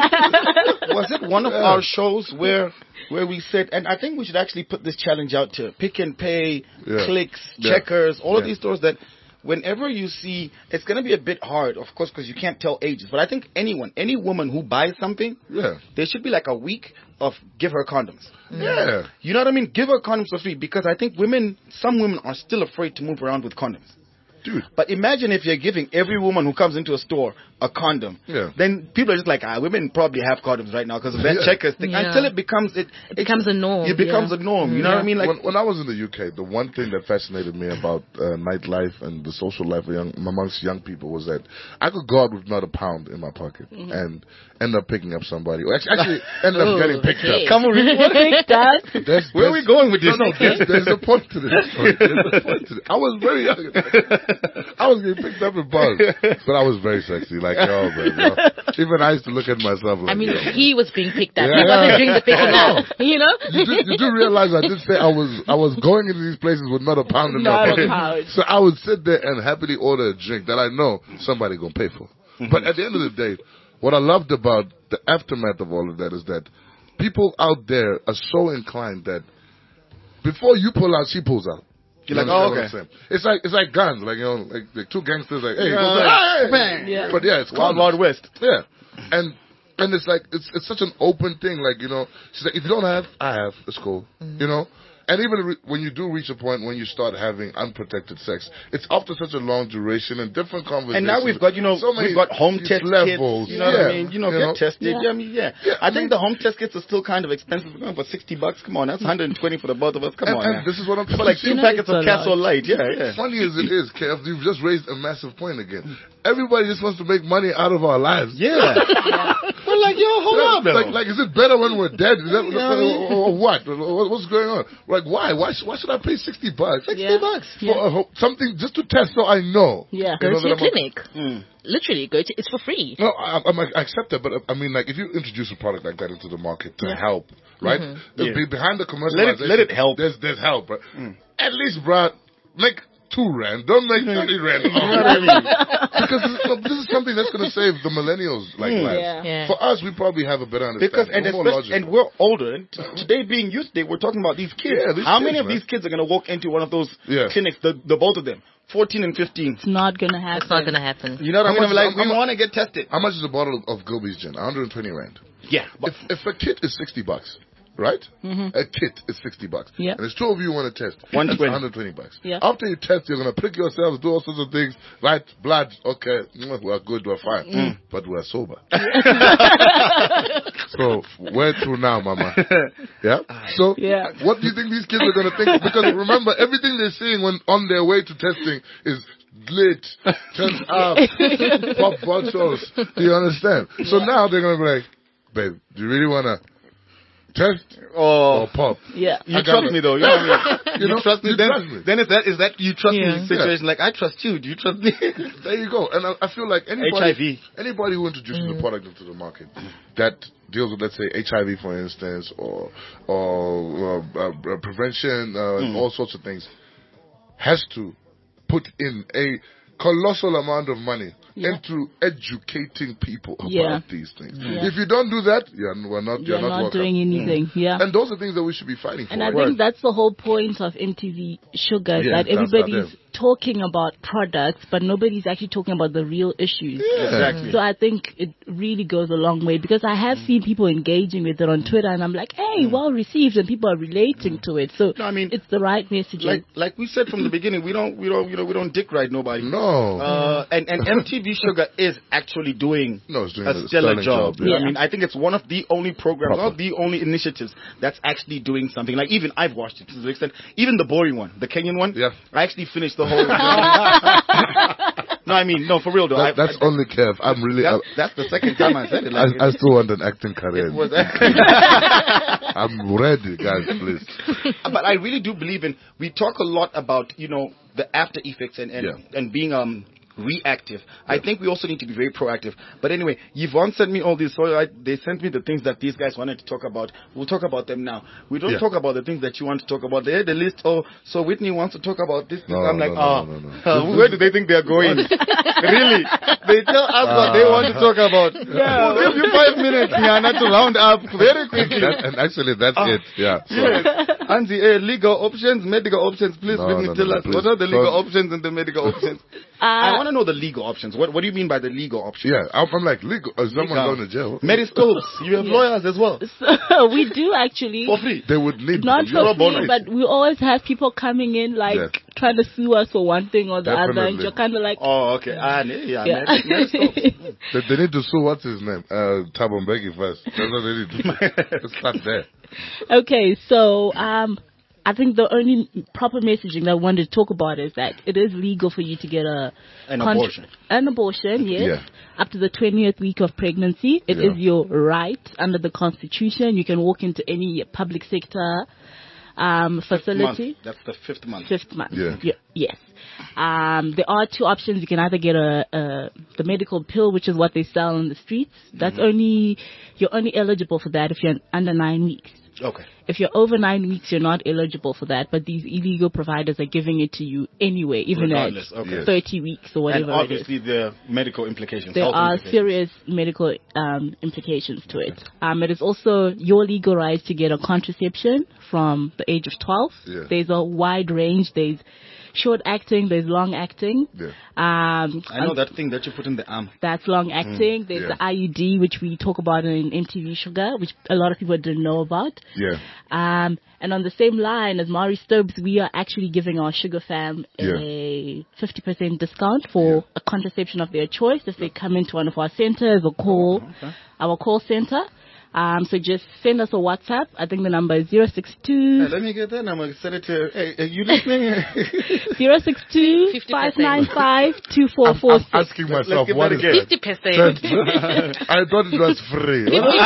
the, was it one of Yeah. our shows where where we said, and I think we should actually put this challenge out to Pick and Pay, Yeah. Clicks, Yeah. Checkers, all of Yeah. these stores that whenever you see, it's going to be a bit hard, of course, because you can't tell ages. But I think anyone, any woman who buys something, Yeah. there should be like a week of give her condoms. Yeah. You know what I mean? Give her condoms for free because I think women, some women are still afraid to move around with condoms. Dude. But imagine if you're giving every woman who comes into a store a condom. Yeah. Then people are just like, ah, women probably have condoms right now because of that Yeah. checkers thing. Yeah. Until it becomes it, It becomes a norm, It becomes yeah. a norm. You know what I mean? Like, when, when I was in the U K, the one thing that fascinated me about uh, nightlife and the social life of young, amongst young people was that I could go out with not a pound in my pocket and end up picking up somebody. Or actually, actually end up Oh, getting picked okay. up. come on, really? Pick that. There's, Where are we going with this? No, no, there's, there's a point to this story. There's a point to this. I was very young. I was getting picked up in bars, but I was very sexy. Like, yo, man, yo. Even I used to look at myself like, I mean, yo. he was being picked up. Yeah. He wasn't doing the picking Oh. up. You know? You do, you do realize I did say I was I was going into these places with not a pound in Not my a pocket. pound. So I would sit there and happily order a drink that I know somebody gonna pay for. But at the end of the day, what I loved about the aftermath of all of that is that people out there are so inclined that before you pull out, she pulls out. You're like, understand oh, what okay. I'm saying? It's like it's like guns, like you know, like, like two gangsters, like hey, Yeah, goes, like, hey! bang. Yeah. But yeah, it's Wild condoms. Wild West. Yeah, and and it's like it's it's such an open thing. Like you know, she's like, if you don't have, I have. It's cool. You know. And even re- when you do reach a point when you start having unprotected sex, it's after such a long duration and different conversations. And now we've got, you know, so many we've got home test levels. kits. You know what yeah. I mean? You know, You get know? tested. Yeah. Yeah, I mean, yeah. Yeah, I I think mean- the home test kits are still kind of expensive. We're going for sixty bucks. Come on, that's one hundred twenty for the both of us. Come And, on, and now. this is what I'm for like two You know, packets it's of a lot. Castle Light. Yeah, yeah. Funny as it is, Kev, you've just raised a massive point again. Everybody just wants to make money out of our lives. Yeah. We're like, yo, hold Yeah, on, though. like, like, is it better when we're dead? Is that, Yeah, I mean- or, or what? Or What's going on? Like, why? Why, sh- why should I pay sixty bucks? sixty Yeah. bucks. For a ho- something just to test so I know. Yeah. You Go know to that your I'm a- clinic. Mm. Literally, go to. It's for free. No, I, I, I accept that, but uh, I mean, like, if you introduce a product like that into the market to help, right? The- Yeah. be- Behind the commercialization, Let it- let it help. There's, there's help, right? At least, bruh, make two rand. Don't make thirty rand. You know what I mean? Because this, look, this is something that's going to save the millennials, like, lives. Yeah. Yeah. For us, we probably have a better understanding. Because and, We're more especially, logical. and we're older. And t- today being Youth Day, we're talking about these kids. Yeah, these How kids, many of man. these kids are going to walk into one of those Yeah. clinics? The, the both of them, fourteen and fifteen. It's not gonna happen. It's not going to happen. You know what I How mean? I'm much- like, how we much- want to get tested. How much is a bottle of Gilby's gin? one hundred twenty rand. Yeah, but If, if a kit is sixty bucks, right? A kit is sixty bucks. Yeah. And there's two of you who want to test. one That's twenty. one hundred twenty bucks. Yeah. After you test, you're going to prick yourselves, do all sorts of things, right? Blood, okay, mm, we're good, we're fine. But we're sober. So, where to now, mama? Yeah? So, Yeah. what do you think these kids are going to think? Because remember, everything they're seeing when on their way to testing is lit, turns up, pop bottles. Do you understand? So now they're going to be like, babe, do you really want to Test Oh, or pop. Yeah. you I trust got me it. though. You know what I mean? You You, know, trust me. you then, trust me. then is that is that you trust Yeah. me situation? Like I trust you. Do you trust me? There you go. And I, I feel like anybody, H I V. anybody who introduces Mm. a product into the market that deals with, let's say, H I V, for instance, or or uh, uh, prevention, uh, Mm. and all sorts of things, has to put in a colossal amount of money Yeah. into educating people about Yeah. these things. Yeah. If you don't do that, you're, we're not, you're, You're not, not welcome. doing anything. Yeah. And those are things that we should be fighting for. And I think that's the whole point of M T V Sugar, Yeah, that that's everybody's not talking about products, but nobody's actually talking about the real issues. Exactly. So I think it really goes a long way, because I have seen people engaging with it on Twitter, and I'm like, hey, well received, and people are relating to it. So No, I mean, it's the right messaging. Like like we said from the beginning, we don't we don't you know we don't dick ride nobody. No. Uh, and, and M T V Sugar is actually doing, No, it's doing a a stellar sterling job. job, yeah. I mean, I think it's one of the only programs, Proper. or the only initiatives that's actually doing something. Like even I've watched it to the extent, even the boring one, the Kenyan one. Yeah. I actually finished the whole. No, I mean, no, for real though. That, I, that's I, only Kev. I'm really. That's, that's the second time I said it. Like, I, I it, still want an acting career. it was, I'm ready, guys, please. but I really do believe in. We talk a lot about you know the after effects and and, Yeah. and being um reactive. I think we also need to be very proactive. But anyway, Yvonne sent me all these. So I, they sent me the things that these guys wanted to talk about. We'll talk about them now. We don't Yeah. talk about the things that you want to talk about. They had the list. Oh, so Whitney wants to talk about this. this. No, I'm like, no, oh, no, no, no. uh, where do they think they're going? Really? They tell us what they want to talk about. Yeah. We'll give you five minutes, Nyana, to round up very quickly. That, and actually, that's Ah. it. Yeah. So, Yes. Anzi, eh, legal options, medical options. Please, No, Whitney, no, no, tell no, us please. what are the legal So- options and the medical options. I want to know the legal options. What What do you mean by the legal options? yeah, I'm, I'm like, legal. Is someone Legal. going to jail? Meriscopes. You have lawyers as well So we do actually. for free. They would need Not You're for a free, bonus. but we always have people coming in like Yes. trying to sue us for one thing or the other, and Definitely. you're kind of like, Oh, okay. Ah, ne- yeah. yeah. Meris- Meriscopes. They, they need to sue, what's his name? Uh, Thabo Mbeki first. That's what they need to do. Let's start there. Okay, so um, I think the only proper messaging that I wanted to talk about is that it is legal for you to get a An con- abortion. An abortion, yes. Yeah. Up to the twentieth week of pregnancy. It is Yeah. your right under the Constitution. You can walk into any public sector um, facility. Month. That's the fifth month. Fifth month. Yeah. Ye- yes. Um, there are two options. You can either get a, a the medical pill, which is what they sell on the streets. That's only you're only eligible for that if you're under nine weeks. Okay. If you're over nine weeks, you're not eligible for that. But these illegal providers are giving it to you anyway, even Regardless, at okay. thirty weeks or And whatever it is. obviously the medical implications. There health are implications. serious medical um, implications to it. Um, it is also your legal right to get a contraception from the age of twelve. Yeah. There's a wide range. There's short acting. There's long acting. Yeah. Um, I know that thing that you put in the arm. that's long acting. There's yeah. the I U D, which we talk about in M T V Sugar, which a lot of people didn't know about. Yeah. Um, and on the same line as Mari Stobes, we are actually giving our Sugar fam Yeah. a fifty percent discount for a contraception of their choice if they come into one of our centers or call Okay. our call center. Um, so just send us a WhatsApp. I think the number is zero six Hey, two let me get that. I'm gonna send it to. Hey, are you listening? zero six two five nine five two four four I'm six. asking Let's myself, give what that is again. that? Fifty percent. I thought it was free.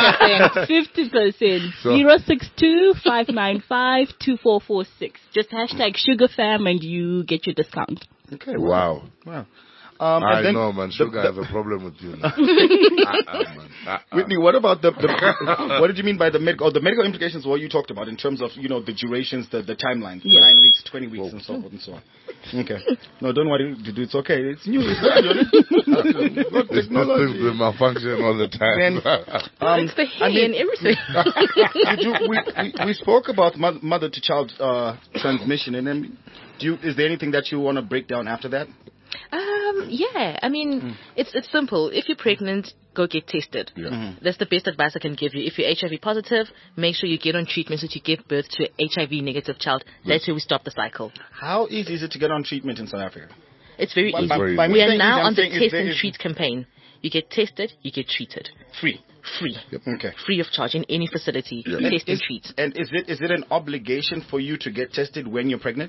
Fifty percent. So- Zero six two five nine five two four four six. Just hashtag Sugar Fam and you get your discount. Okay. Wow. Wow. Um, I and then know, man. the- Sugar the- has a problem with you. Now. uh-uh, man. Uh-uh. Whitney, what about the, the what did you mean by the medical? Oh, the medical implications. What you talked about in terms of you know the durations, the the timelines, the Yeah. nine weeks, twenty weeks, and so forth and so on. Okay. No, don't worry, dude. It's okay. It's new. It's not, it's not These things technology. they malfunction all the time. Then, um, It's the hair I mean, and everything. did you, we, we we spoke about mo- mother to child uh, transmission, and then do you, is there anything that you want to break down after that? Um, yeah, I mean, it's it's simple. If you're pregnant, go get tested. Yeah. Mm-hmm. That's the best advice I can give you. If you're H I V positive, make sure you get on treatment so that you give birth to an H I V negative child. That's how we stop the cycle. How easy is it to get on treatment in South Africa? It's very By- easy. by- very by easy. me We are saying now easy, I'm on the saying is test there and is- treat campaign. You get tested, you get treated. Free. Free. Okay. Free of charge in any facility. Yeah. Test and is, treat. and is it is it an obligation for you to get tested when you're pregnant?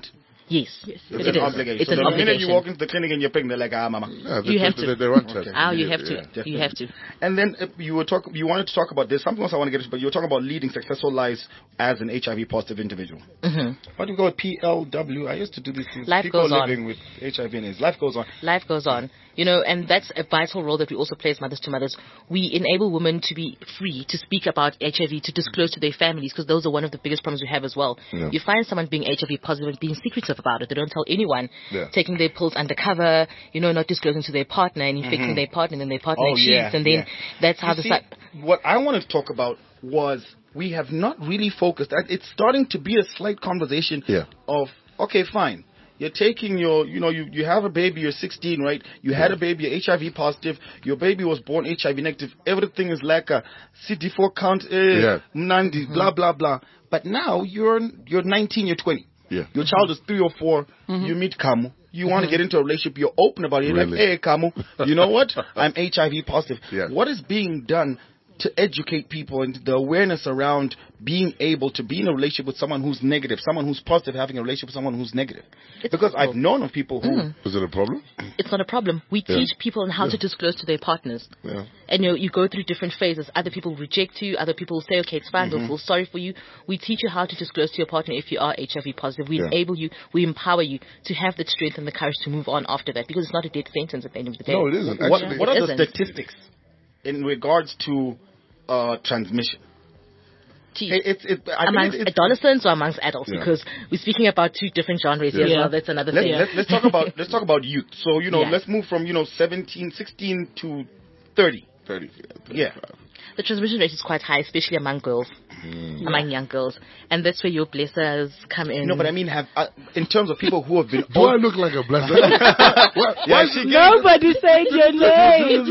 Yes, Yes. It's it an is. obligation. It's so an the minute obligation. you walk into the clinic and you're pregnant, they're like, ah, mama. Yeah, they, You have they, to. They, they run Okay. tests. Ah, you have to. Yeah. You have to. And then uh, you were talk, you wanted to talk about this. Something else I want to get into, but you were talking about leading successful lives as an H I V positive individual. hmm What do you call it? P L W? I used to do this. With Life people goes on. living with H I V and AIDS. Life goes on. Life goes on. You know, and that's a vital role that we also play as mothers to mothers. We enable women to be free to speak about H I V, to disclose to their families, because those are one of the biggest problems we have as well. Yeah. You find someone being H I V positive and being secretive about it. They don't tell anyone, Yeah. taking their pills undercover, you know, not disclosing to their partner and infecting their partner, and then their partner Oh, cheats, yeah, and then yeah. that's how You the see, si- what I wanted to talk about was we have not really focused. It's starting to be a slight conversation Yeah. of, okay, fine. You're taking your, you know, you, you have a baby, you're sixteen, right? You had a baby, you're H I V positive. Your baby was born H I V negative. Everything is like a C D four count, eh, Yeah. Mnandi, blah, blah, blah. But now you're you're nineteen, you're twenty. Yeah. Your child is three or four. You meet Kamu. You want to get into a relationship. You're open about it. You're like, Really? hey, Kamu, you know what? I'm H I V positive. Yeah. What is being done to educate people and the awareness around being able to be in a relationship with someone who's negative, someone who's positive, having a relationship with someone who's negative? It's Because possible. I've known of people who... Is it a problem? it's not a problem. We Yeah. teach people on how Yeah. to disclose to their partners. Yeah. And you know, you go through different phases. Other people reject you. Other people say, okay, it's fine. They'll feel sorry for you. We teach you how to disclose to your partner if you are H I V positive. We Yeah. enable you. We empower you to have the strength and the courage to move on after that, because it's not a dead sentence at the end of the day. No, it isn't. What, Actually, what are It the isn't. statistics in regards to uh, transmission? Gee, It, it's it, I think amongst it's, it's, adolescents or amongst adults? Yeah. Because we're speaking about two different genres here as Yeah. well. That's another Let's, thing. let's, let's talk about let's talk about youth. So you know, Yeah. let's move from you know seventeen, sixteen to thirty. thirty. Yeah. The transmission rate is quite high, especially among girls, among young girls. And that's where your blessers come in. No, but I mean, have uh, in terms of people who have been. Do I look like a blessed? Why, why is she it- gave- Nobody said your name.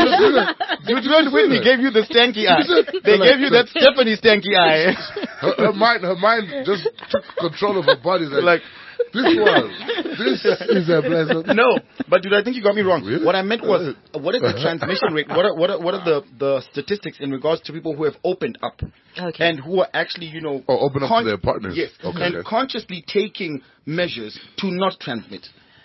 You Joan Whitney gave you the stanky eye. They gave you that Stephanie stanky eye. her, her mind, her mind just took control of her body. Like, Like, this one, this is a blessing. no, but dude, I think you got me wrong. Really? What I meant was, what is the transmission rate? What are what are, what are the, the statistics in regards to people who have opened up Okay. and who are actually, you know, Or open up to their partners. Yes, Okay, and yes. consciously taking measures to not transmit.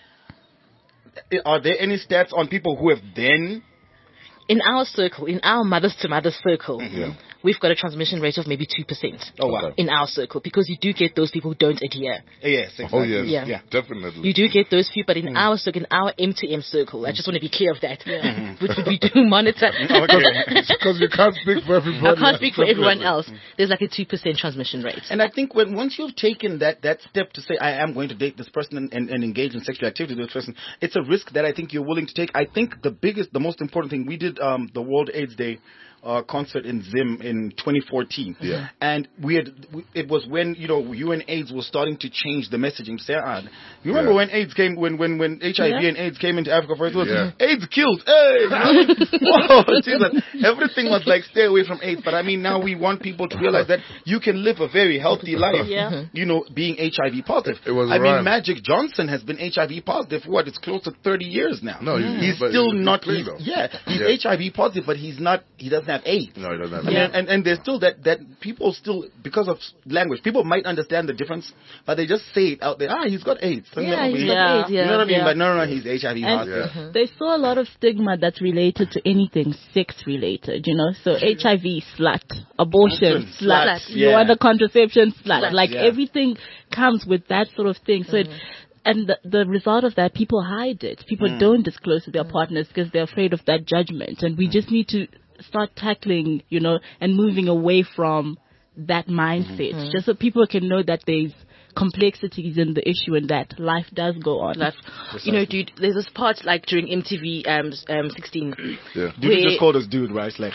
Are there any stats on people who have then? In our circle, in our mothers to mothers circle, Yeah. we've got a transmission rate of maybe two percent. Oh wow! In our circle, because you do get those people who don't adhere. Yes, exactly. Oh yes, Yeah. Yeah. definitely. You do get those few, but in our circle, in our M to M circle, I just want to be clear of that, which we do monitor. Because you can't speak for everybody. I can't speak for everyone else. There's like a two percent transmission rate. And I think when once you've taken that, that step to say, I am going to date this person and, and, and engage in sexual activity with this person, it's a risk that I think you're willing to take. I think the biggest, the most important thing, we did um, the World AIDS Day uh, concert in Zim in twenty fourteen. Yeah. And we had, we, it was when, you know, U N AIDS was starting to change the messaging. Say, ah, you remember Yeah. when AIDS came, when, when, when H I V Yeah. and AIDS came into Africa first? It was, Yeah. AIDS killed. Hey! Whoa, Jesus. Everything was like, stay away from AIDS. But I mean, now we want people to realize that you can live a very healthy life, Yeah. you know, being H I V positive. It was I rhyme. mean, Magic Johnson has been H I V positive for what? It's close to thirty years now. No, he- he's but still he's not. clean, He's, though. yeah, he's Yeah. H I V positive, but he's not. He doesn't have AIDS. No, he doesn't have I mean, that. and, and there's still that, that people still, because of language, people might understand the difference, but they just say it out there, ah, he's got AIDS. And Yeah, then, he's you got Yeah. AIDS, yeah. know what I mean? Yeah. But no, no, no, he's H I V And positive. Yeah. there's still a lot of stigma that's related to anything sex related, you know. So H I V slut, abortion Slut, slut, slut, you yeah. want a contraception slut. Slut, Like yeah. everything comes with that sort of thing. So it, and the, the result of that, people hide it. People Mm. don't disclose to their partners because they're afraid of that judgment. And we just need to start tackling, you know, and moving away from that mindset, just so people can know that there's complexities in the issue and that life does go on. Life. You know, dude, there's this part like during M T V um, um, sixteen. Yeah. Dude Where- just called us dude, right? It's like,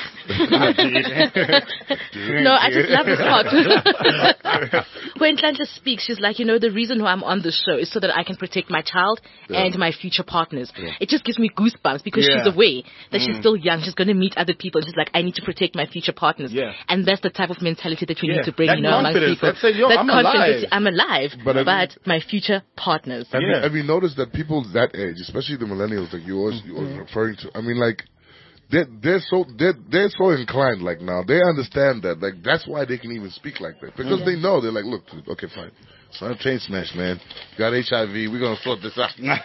No, I just love this part. When Tlantla speaks, she's like, you know, the reason why I'm on this show is so that I can protect my child Yeah. and my future partners. It just gives me goosebumps because Yeah. she's aware that she's still young. She's going to meet other people. And she's like, I need to protect my future partners. Yeah. And that's the type of mentality that we Yeah. need to bring, That you know, amongst confidence, people. that says, yo, I'm confidence, alive. I'm alive, But but, I mean- my future partners. Have, Yeah. you, have you noticed that people that age, especially the millennials, like you always, you always referring to, I mean, like, they're, they're so they're, they're so inclined. Like now, they understand that. Like that's why they can even speak like that because they know they're like, look, okay, fine. It's not a chain smash, man. You got H I V. We're gonna sort this out. yeah,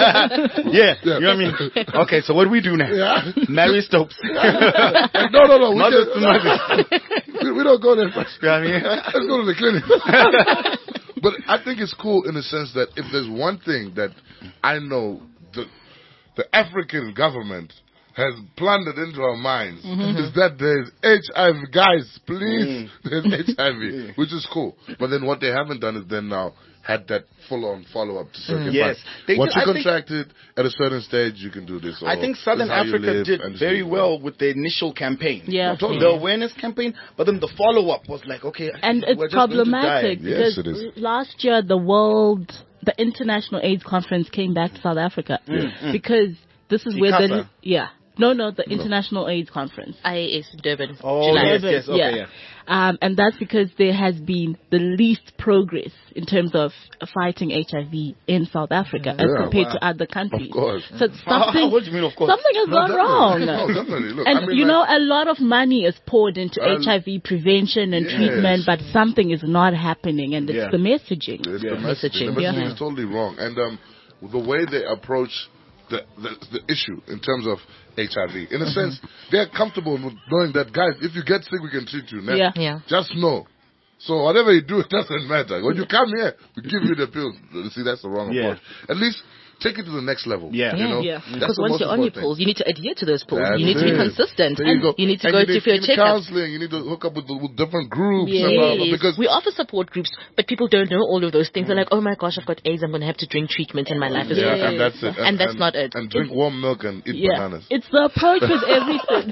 yeah, you know what I mean. Okay, so what do we do now? Yeah. Mary Stopes. Like, no, no, no. We, Mothers just, to mothers. we, we don't go there first. You know what I mean? Let's go to the clinic. But I think it's cool in the sense that if there's one thing that I know the the African government has planted into our minds mm-hmm. is that there's H I V. Guys, please, mm. there's H I V, which is cool. But then what they haven't done is then now had that full-on follow-up to circuit. Mm. Yes. They Once you contracted at a certain stage, you can do this. I think Southern Africa did very well with the initial campaign. Yeah. Totally. The awareness campaign, but then the follow-up was like, okay. And it's problematic because yes, it is. Last year the world, the International AIDS Conference came back to South Africa mm. Mm. because this is where the, yeah. No, no, the International no. AIDS Conference. I A S Durban. Oh, July. yes, yes, okay, yeah. yeah. Um, and that's because there has been the least progress in terms of fighting H I V in South Africa yeah, as compared wow. to other countries. Of course. So something, what do you mean, of course? something has no, gone wrong. No, definitely. Look, and I mean, you like, know, a lot of money is poured into uh, H I V prevention and yes. treatment, but something is not happening, and it's yeah. the messaging. It's yeah. the messaging. The messaging yeah. is totally wrong. And um, the way they approach The, the the issue in terms of H I V. In a mm-hmm. sense, they're comfortable with knowing that, guys, if you get sick, we can treat you. Now, yeah. yeah. Just know. So whatever you do, it doesn't matter. When you come here, we give you the pills. See, that's the wrong yeah. approach. At least take it to the next level. Yeah. You know? Yeah. Because once you're on your pills, you need to adhere to those pills. That's you need to be it. consistent. There you and go. you need to and go you to need, for your you need checkups. counseling. You need to hook up with, with different groups. Yes. And blah, blah, because we offer support groups, but people don't know all of those things. They're like, oh my gosh, I've got AIDS. I'm going to have to drink treatment and my life is yeah, over. and that's it. And, And, that's and, not it. And drink warm milk and eat Yeah. bananas. It's the approach with everything.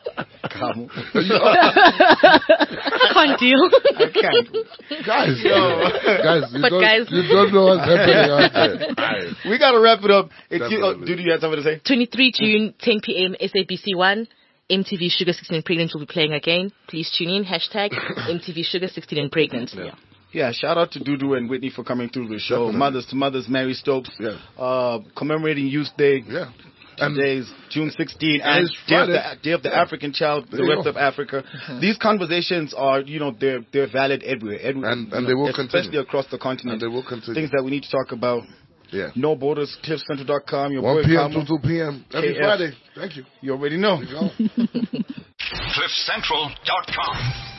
I can't deal. I can't. Guys, guys, you, But don't, guys- you don't know what's happening out there. We got to wrap it up. It's you, oh, Definitely. Dudu, you had something to say? twenty-third of June, ten p.m. S A B C one. M T V Sugar sixteen and Pregnant will be playing again. Please tune in. Hashtag M T V Sugar sixteen and Pregnant. Yeah. Yeah, shout out to Dudu and Whitney for coming through the show. Definitely. Mothers to Mothers, Mary Stopes. Yeah. Uh, commemorating Youth Day. Yeah. Today is June sixteenth, And and it's Day of, the, Friday. Day of the Yeah. African Child, There the you rest go. of Africa. These conversations are, you know, they're they're valid everywhere, everywhere And- you and know, they will especially continue. across the continent. And they will continue. Things that we need to talk about. Yeah. No Borders, cliff central dot com. Your one boy p.m. Kamo. to two p.m. every K F. Friday. Thank you. You already know. There you go. cliff central dot com.